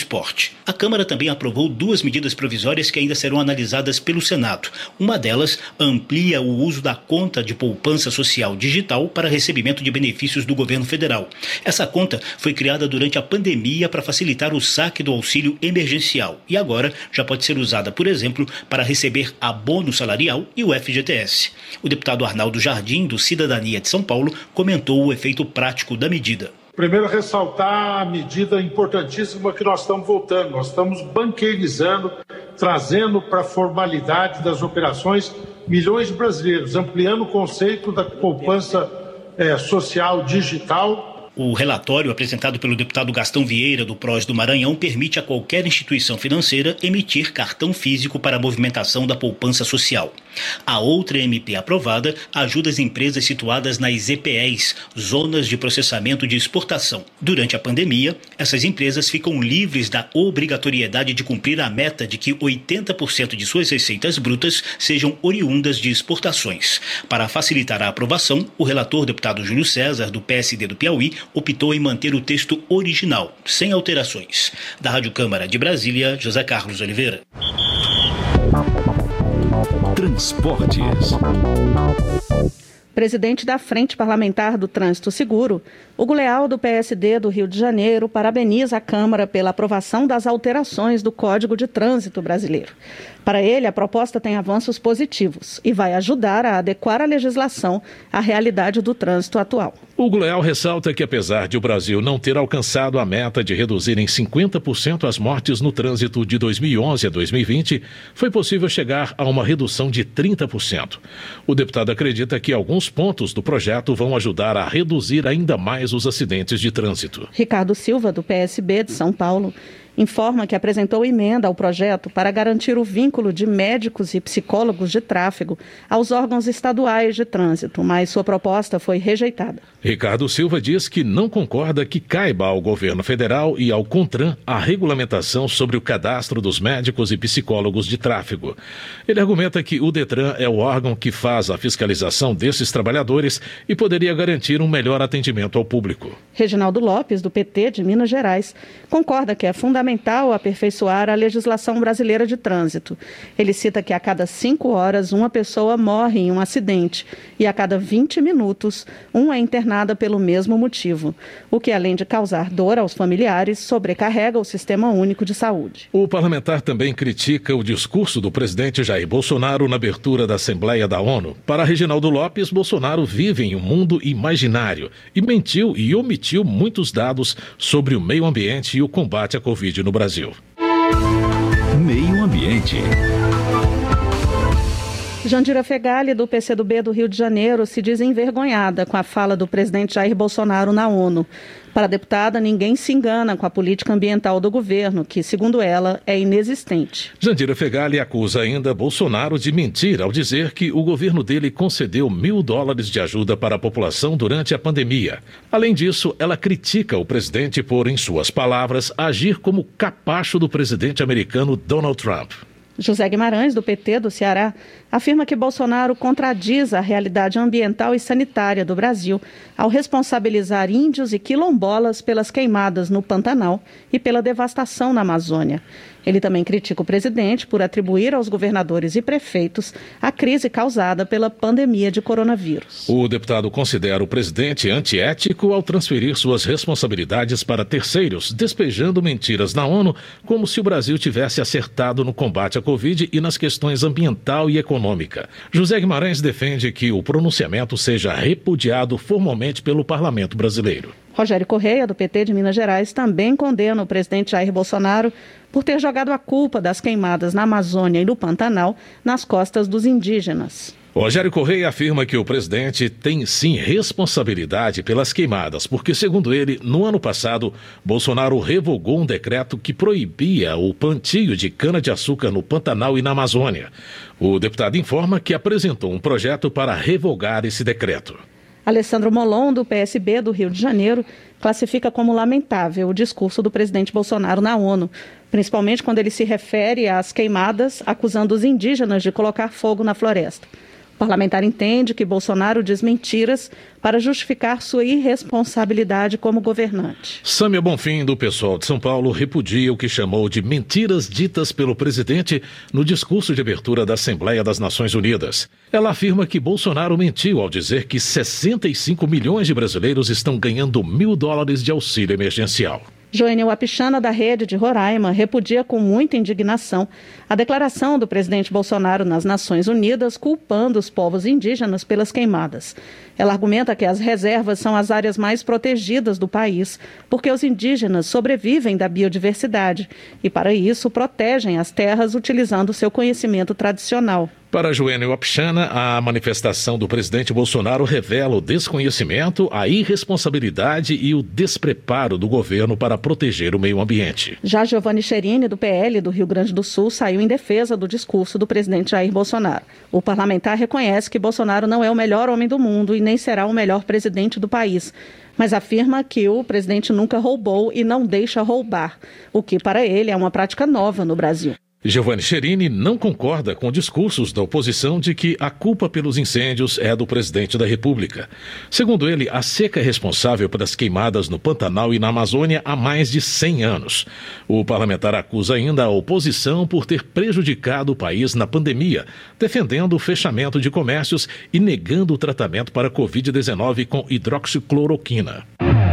esporte. A Câmara também aprovou 2 medidas provisórias que ainda serão analisadas pelo Senado. Uma delas amplia o uso da conta de poupança social digital para recebimento de benefícios do governo federal. Essa conta foi criada durante a pandemia para facilitar o saque do auxílio emergencial e agora já pode ser usada, por exemplo, para receber abono salarial e o FGTS. O deputado Arnaldo Jardim, do Cidadania de São Paulo, comentou o efeito prático da medida. Primeiro, ressaltar a medida importantíssima que nós estamos voltando. Nós estamos banqueirizando, trazendo para a formalidade das operações milhões de brasileiros, ampliando o conceito da poupança social digital. O relatório apresentado pelo deputado Gastão Vieira, do PROS do Maranhão, permite a qualquer instituição financeira emitir cartão físico para a movimentação da poupança social. A outra MP aprovada ajuda as empresas situadas nas EPEs, Zonas de Processamento de Exportação. Durante a pandemia, essas empresas ficam livres da obrigatoriedade de cumprir a meta de que 80% de suas receitas brutas sejam oriundas de exportações. Para facilitar a aprovação, o relator, deputado Júlio César, do PSD do Piauí, optou em manter o texto original, sem alterações. Da Rádio Câmara de Brasília, José Carlos Oliveira. Transportes. Presidente da Frente Parlamentar do Trânsito Seguro, Hugo Leal, do PSD do Rio de Janeiro, parabeniza a Câmara pela aprovação das alterações do Código de Trânsito Brasileiro. Para ele, a proposta tem avanços positivos e vai ajudar a adequar a legislação à realidade do trânsito atual. Hugo Leal ressalta que, apesar de o Brasil não ter alcançado a meta de reduzir em 50% as mortes no trânsito de 2011 a 2020, foi possível chegar a uma redução de 30%. O deputado acredita que alguns pontos do projeto vão ajudar a reduzir ainda mais os acidentes de trânsito. Ricardo Silva, do PSB de São Paulo, informa que apresentou emenda ao projeto para garantir o vínculo de médicos e psicólogos de tráfego aos órgãos estaduais de trânsito, mas sua proposta foi rejeitada. Ricardo Silva diz que não concorda que caiba ao governo federal e ao CONTRAN a regulamentação sobre o cadastro dos médicos e psicólogos de tráfego. Ele argumenta que o DETRAN é o órgão que faz a fiscalização desses trabalhadores e poderia garantir um melhor atendimento ao público. Reginaldo Lopes, do PT de Minas Gerais, concorda que é fundamental aperfeiçoar a legislação brasileira de trânsito. Ele cita que a cada 5 horas uma pessoa morre em um acidente e a cada 20 minutos uma é internada pelo mesmo motivo, o que, além de causar dor aos familiares, sobrecarrega o Sistema Único de Saúde. O parlamentar também critica o discurso do presidente Jair Bolsonaro na abertura da Assembleia da ONU. Para Reginaldo Lopes, Bolsonaro vive em um mundo imaginário e mentiu e omitiu muitos dados sobre o meio ambiente e o combate à Covid no Brasil. Meio Ambiente. Jandira Fegali, do PCdoB do Rio de Janeiro, se diz envergonhada com a fala do presidente Jair Bolsonaro na ONU. Para a deputada, ninguém se engana com a política ambiental do governo, que, segundo ela, é inexistente. Jandira Fegali acusa ainda Bolsonaro de mentir ao dizer que o governo dele concedeu $1.000 de ajuda para a população durante a pandemia. Além disso, ela critica o presidente por, em suas palavras, agir como capacho do presidente americano Donald Trump. José Guimarães, do PT do Ceará, afirma que Bolsonaro contradiz a realidade ambiental e sanitária do Brasil ao responsabilizar índios e quilombolas pelas queimadas no Pantanal e pela devastação na Amazônia. Ele também critica o presidente por atribuir aos governadores e prefeitos a crise causada pela pandemia de coronavírus. O deputado considera o presidente antiético ao transferir suas responsabilidades para terceiros, despejando mentiras na ONU, como se o Brasil tivesse acertado no combate à Covid e nas questões ambiental e econômica. José Guimarães defende que o pronunciamento seja repudiado formalmente pelo parlamento brasileiro. Rogério Correia, do PT de Minas Gerais, também condena o presidente Jair Bolsonaro por ter jogado a culpa das queimadas na Amazônia e no Pantanal nas costas dos indígenas. Rogério Correia afirma que o presidente tem sim responsabilidade pelas queimadas, porque, segundo ele, no ano passado, Bolsonaro revogou um decreto que proibia o plantio de cana-de-açúcar no Pantanal e na Amazônia. O deputado informa que apresentou um projeto para revogar esse decreto. Alessandro Molon, do PSB do Rio de Janeiro, classifica como lamentável o discurso do presidente Bolsonaro na ONU, principalmente quando ele se refere às queimadas, acusando os indígenas de colocar fogo na floresta. O parlamentar entende que Bolsonaro diz mentiras para justificar sua irresponsabilidade como governante. Sâmia Bonfim, do PSOL de São Paulo, repudia o que chamou de mentiras ditas pelo presidente no discurso de abertura da Assembleia das Nações Unidas. Ela afirma que Bolsonaro mentiu ao dizer que 65 milhões de brasileiros estão ganhando $1.000 de auxílio emergencial. Joênio Wapichana, da Rede de Roraima, repudia com muita indignação a declaração do presidente Bolsonaro nas Nações Unidas culpando os povos indígenas pelas queimadas. Ela argumenta que as reservas são as áreas mais protegidas do país, porque os indígenas sobrevivem da biodiversidade e, para isso, protegem as terras utilizando seu conhecimento tradicional. Para Joênio Wapichana, a manifestação do presidente Bolsonaro revela o desconhecimento, a irresponsabilidade e o despreparo do governo para proteger o meio ambiente. Já Giovanni Cherini, do PL do Rio Grande do Sul, saiu em defesa do discurso do presidente Jair Bolsonaro. O parlamentar reconhece que Bolsonaro não é o melhor homem do mundo e nem será o melhor presidente do país, mas afirma que o presidente nunca roubou e não deixa roubar, o que para ele é uma prática nova no Brasil. Giovanni Cherini não concorda com discursos da oposição de que a culpa pelos incêndios é do presidente da República. Segundo ele, a seca é responsável pelas queimadas no Pantanal e na Amazônia há mais de 100 anos. O parlamentar acusa ainda a oposição por ter prejudicado o país na pandemia, defendendo o fechamento de comércios e negando o tratamento para a Covid-19 com hidroxicloroquina.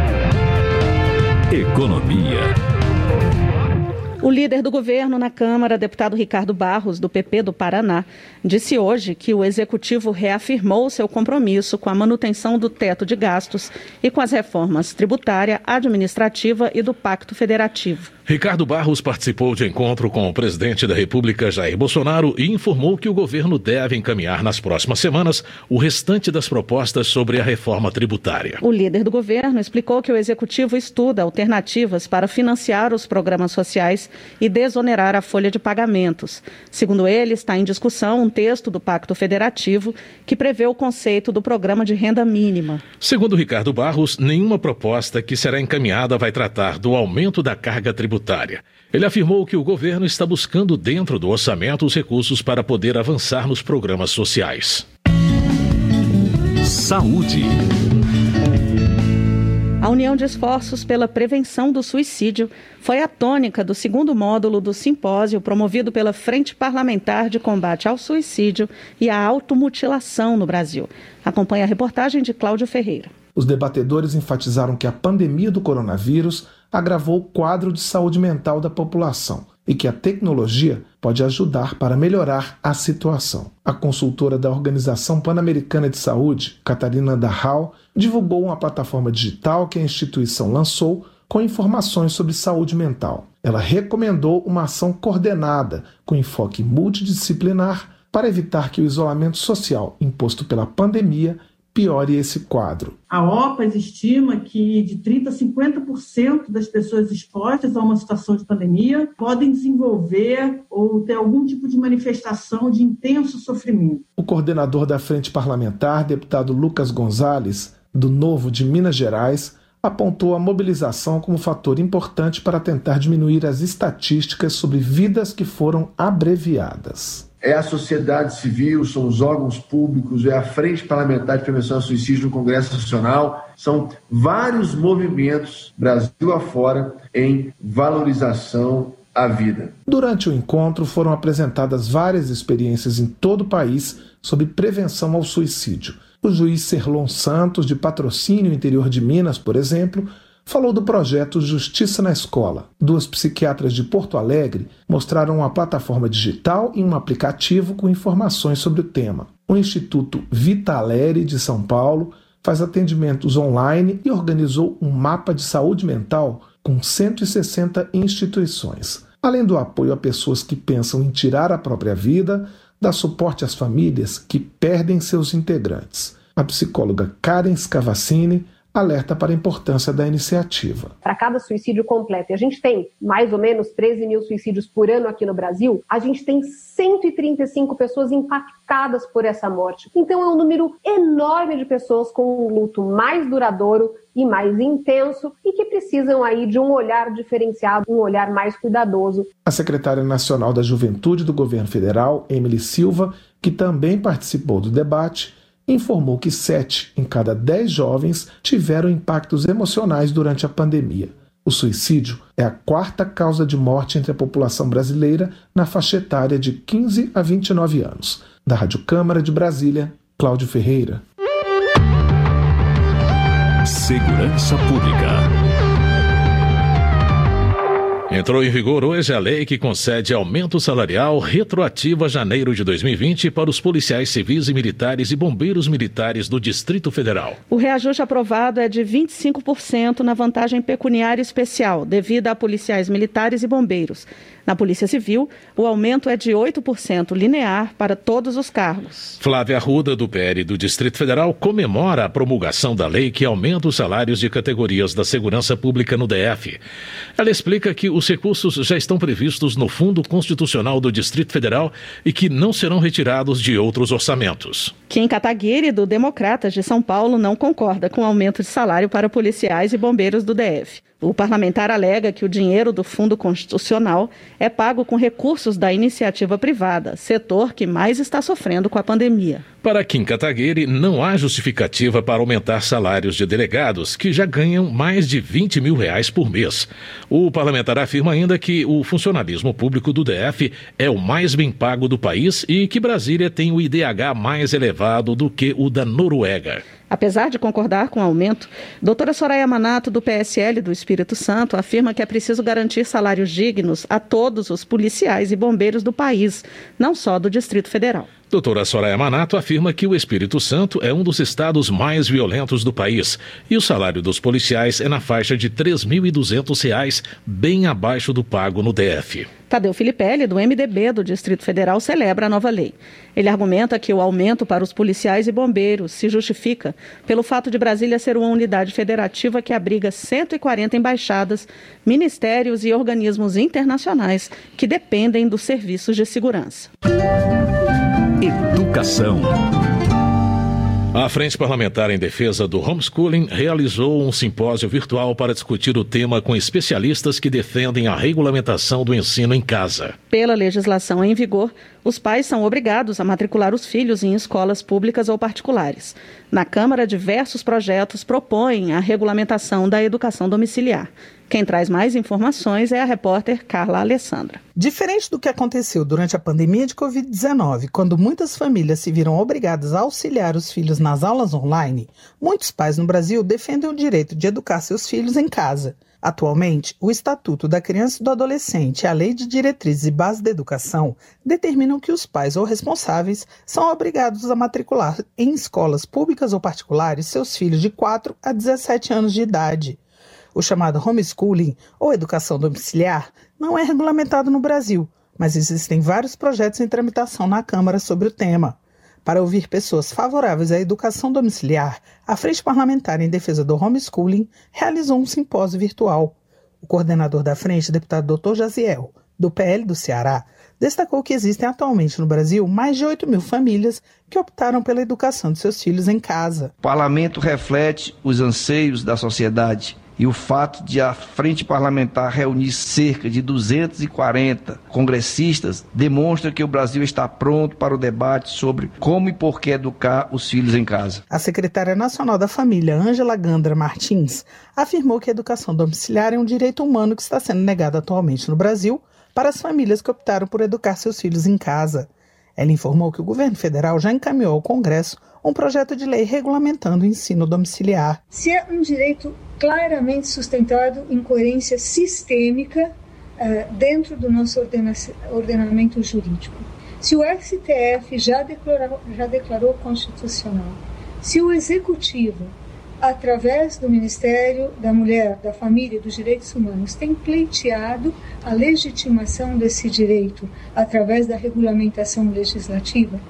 Economia. O líder do governo na Câmara, deputado Ricardo Barros, do PP do Paraná, disse hoje que o executivo reafirmou seu compromisso com a manutenção do teto de gastos e com as reformas tributária, administrativa e do Pacto Federativo. Ricardo Barros participou de encontro com o presidente da República, Jair Bolsonaro, e informou que o governo deve encaminhar nas próximas semanas o restante das propostas sobre a reforma tributária. O líder do governo explicou que o executivo estuda alternativas para financiar os programas sociais e desonerar a folha de pagamentos. Segundo ele, está em discussão um texto do Pacto Federativo que prevê o conceito do programa de renda mínima. Segundo Ricardo Barros, nenhuma proposta que será encaminhada vai tratar do aumento da carga tributária. Ele afirmou que o governo está buscando dentro do orçamento os recursos para poder avançar nos programas sociais. Saúde. A união de esforços pela prevenção do suicídio foi a tônica do segundo módulo do simpósio promovido pela Frente Parlamentar de Combate ao Suicídio e à Automutilação no Brasil. Acompanhe a reportagem de Cláudio Ferreira. Os debatedores enfatizaram que a pandemia do coronavírus agravou o quadro de saúde mental da população e que a tecnologia pode ajudar para melhorar a situação. A consultora da Organização Pan-Americana de Saúde, Catarina Dahal, divulgou uma plataforma digital que a instituição lançou com informações sobre saúde mental. Ela recomendou uma ação coordenada com enfoque multidisciplinar para evitar que o isolamento social imposto pela pandemia piore esse quadro. A OPAS estima que de 30% a 50% das pessoas expostas a uma situação de pandemia podem desenvolver ou ter algum tipo de manifestação de intenso sofrimento. O coordenador da Frente Parlamentar, deputado Lucas Gonzalez, do Novo de Minas Gerais, apontou a mobilização como fator importante para tentar diminuir as estatísticas sobre vidas que foram abreviadas. É a sociedade civil, são os órgãos públicos, é a Frente Parlamentar de Prevenção ao Suicídio no Congresso Nacional. São vários movimentos, Brasil afora, em valorização à vida. Durante o encontro foram apresentadas várias experiências em todo o país sobre prevenção ao suicídio. O juiz Serlon Santos, de Patrocínio, interior de Minas, por exemplo, falou do projeto Justiça na Escola. Duas psiquiatras de Porto Alegre mostraram uma plataforma digital e um aplicativo com informações sobre o tema. O Instituto Vitaleri, de São Paulo, faz atendimentos online e organizou um mapa de saúde mental com 160 instituições. Além do apoio a pessoas que pensam em tirar a própria vida, dá suporte às famílias que perdem seus integrantes. A psicóloga Karen Scavacini alerta para a importância da iniciativa. Para cada suicídio completo, e a gente tem mais ou menos 13 mil suicídios por ano aqui no Brasil, a gente tem 135 pessoas impactadas por essa morte. Então é um número enorme de pessoas com um luto mais duradouro e mais intenso e que precisam aí de um olhar diferenciado, um olhar mais cuidadoso. A secretária nacional da Juventude do Governo Federal, Emily Silva, que também participou do debate, informou que 7 em cada 10 jovens tiveram impactos emocionais durante a pandemia. O suicídio é a 4ª causa de morte entre a população brasileira na faixa etária de 15 a 29 anos. Da Rádio Câmara de Brasília, Cláudio Ferreira. Segurança Pública. Entrou em vigor hoje a lei que concede aumento salarial retroativo a janeiro de 2020 para os policiais civis e militares e bombeiros militares do Distrito Federal. O reajuste aprovado é de 25% na vantagem pecuniária especial, devida a policiais militares e bombeiros. Na Polícia Civil, o aumento é de 8% linear para todos os cargos. Flávia Arruda, do PL do Distrito Federal, comemora a promulgação da lei que aumenta os salários de categorias da segurança pública no DF. Ela explica que os recursos já estão previstos no Fundo Constitucional do Distrito Federal e que não serão retirados de outros orçamentos. Kim Kataguiri, do Democratas de São Paulo, não concorda com o aumento de salário para policiais e bombeiros do DF. O parlamentar alega que o dinheiro do Fundo Constitucional é pago com recursos da iniciativa privada, setor que mais está sofrendo com a pandemia. Para Kim Kataguiri, não há justificativa para aumentar salários de delegados, que já ganham mais de R$20 mil por mês. O parlamentar afirma ainda que o funcionalismo público do DF é o mais bem pago do país e que Brasília tem o IDH mais elevado do que o da Noruega. Apesar de concordar com o aumento, doutora Soraya Manato, do PSL do Espírito Santo, afirma que é preciso garantir salários dignos a todos os policiais e bombeiros do país, não só do Distrito Federal. Doutora Soraya Manato afirma que o Espírito Santo é um dos estados mais violentos do país e o salário dos policiais é na faixa de R$ 3.200, bem abaixo do pago no DF. Tadeu Filipelli, do MDB do Distrito Federal, celebra a nova lei. Ele argumenta que o aumento para os policiais e bombeiros se justifica pelo fato de Brasília ser uma unidade federativa que abriga 140 embaixadas, ministérios e organismos internacionais que dependem dos serviços de segurança. Educação. A Frente Parlamentar em Defesa do Homeschooling realizou um simpósio virtual para discutir o tema com especialistas que defendem a regulamentação do ensino em casa. Pela legislação em vigor, os pais são obrigados a matricular os filhos em escolas públicas ou particulares. Na Câmara, diversos projetos propõem a regulamentação da educação domiciliar. Quem traz mais informações é a repórter Carla Alessandra. Diferente do que aconteceu durante a pandemia de Covid-19, quando muitas famílias se viram obrigadas a auxiliar os filhos nas aulas online, muitos pais no Brasil defendem o direito de educar seus filhos em casa. Atualmente, o Estatuto da Criança e do Adolescente e a Lei de Diretrizes e Bases da Educação determinam que os pais ou responsáveis são obrigados a matricular em escolas públicas ou particulares seus filhos de 4 a 17 anos de idade. O chamado homeschooling, ou educação domiciliar, não é regulamentado no Brasil, mas existem vários projetos em tramitação na Câmara sobre o tema. Para ouvir pessoas favoráveis à educação domiciliar, a Frente Parlamentar em Defesa do Homeschooling realizou um simpósio virtual. O coordenador da frente, deputado Dr. Jaziel, do PL do Ceará, destacou que existem atualmente no Brasil mais de 8 mil famílias que optaram pela educação de seus filhos em casa. O parlamento reflete os anseios da sociedade. E o fato de a Frente Parlamentar reunir cerca de 240 congressistas demonstra que o Brasil está pronto para o debate sobre como e por que educar os filhos em casa. A secretária nacional da Família, Ângela Gandra Martins, afirmou que a educação domiciliar é um direito humano que está sendo negado atualmente no Brasil para as famílias que optaram por educar seus filhos em casa. Ela informou que o governo federal já encaminhou ao Congresso um projeto de lei regulamentando o ensino domiciliar. Se é um direito claramente sustentado em coerência sistêmica dentro do nosso ordenamento jurídico. Se o STF já declarou constitucional, se o Executivo, através do Ministério da Mulher, da Família e dos Direitos Humanos, tem pleiteado a legitimação desse direito através da regulamentação legislativa, por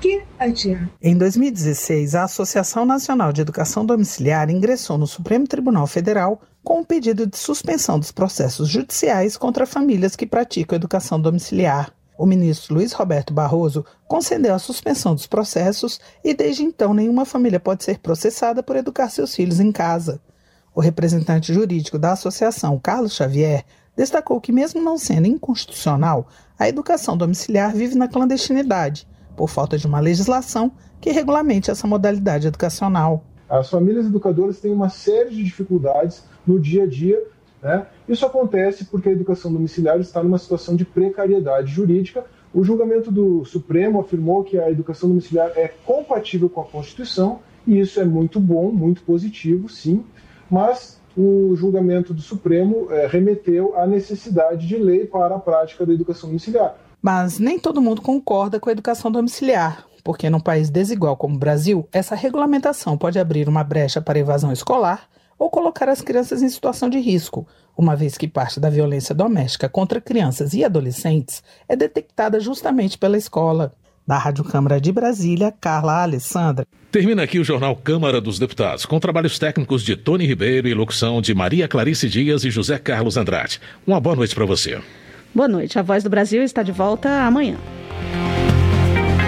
que adianta? Em 2016, a Associação Nacional de Educação Domiciliar ingressou no Supremo Tribunal Federal com um pedido de suspensão dos processos judiciais contra famílias que praticam educação domiciliar. O ministro Luiz Roberto Barroso concedeu a suspensão dos processos e, desde então, nenhuma família pode ser processada por educar seus filhos em casa. O representante jurídico da associação, Carlos Xavier, destacou que, mesmo não sendo inconstitucional, a educação domiciliar vive na clandestinidade, por falta de uma legislação que regulamente essa modalidade educacional. As famílias educadoras têm uma série de dificuldades no dia a dia, né? Isso acontece porque a educação domiciliar está numa situação de precariedade jurídica. O julgamento do Supremo afirmou que a educação domiciliar é compatível com a Constituição, e isso é muito bom, muito positivo, sim, mas o julgamento do Supremo remeteu à necessidade de lei para a prática da educação domiciliar. Mas nem todo mundo concorda com a educação domiciliar, porque num país desigual como o Brasil, essa regulamentação pode abrir uma brecha para evasão escolar ou colocar as crianças em situação de risco, uma vez que parte da violência doméstica contra crianças e adolescentes é detectada justamente pela escola. Da Rádio Câmara de Brasília, Carla Alessandra. Termina aqui o Jornal Câmara dos Deputados, com trabalhos técnicos de Tony Ribeiro e locução de Maria Clarice Dias e José Carlos Andrade. Uma boa noite para você. Boa noite. A Voz do Brasil está de volta amanhã.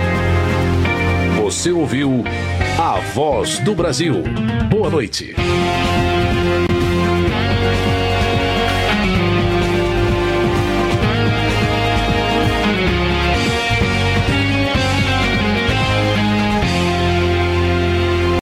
Você ouviu A Voz do Brasil. Boa noite.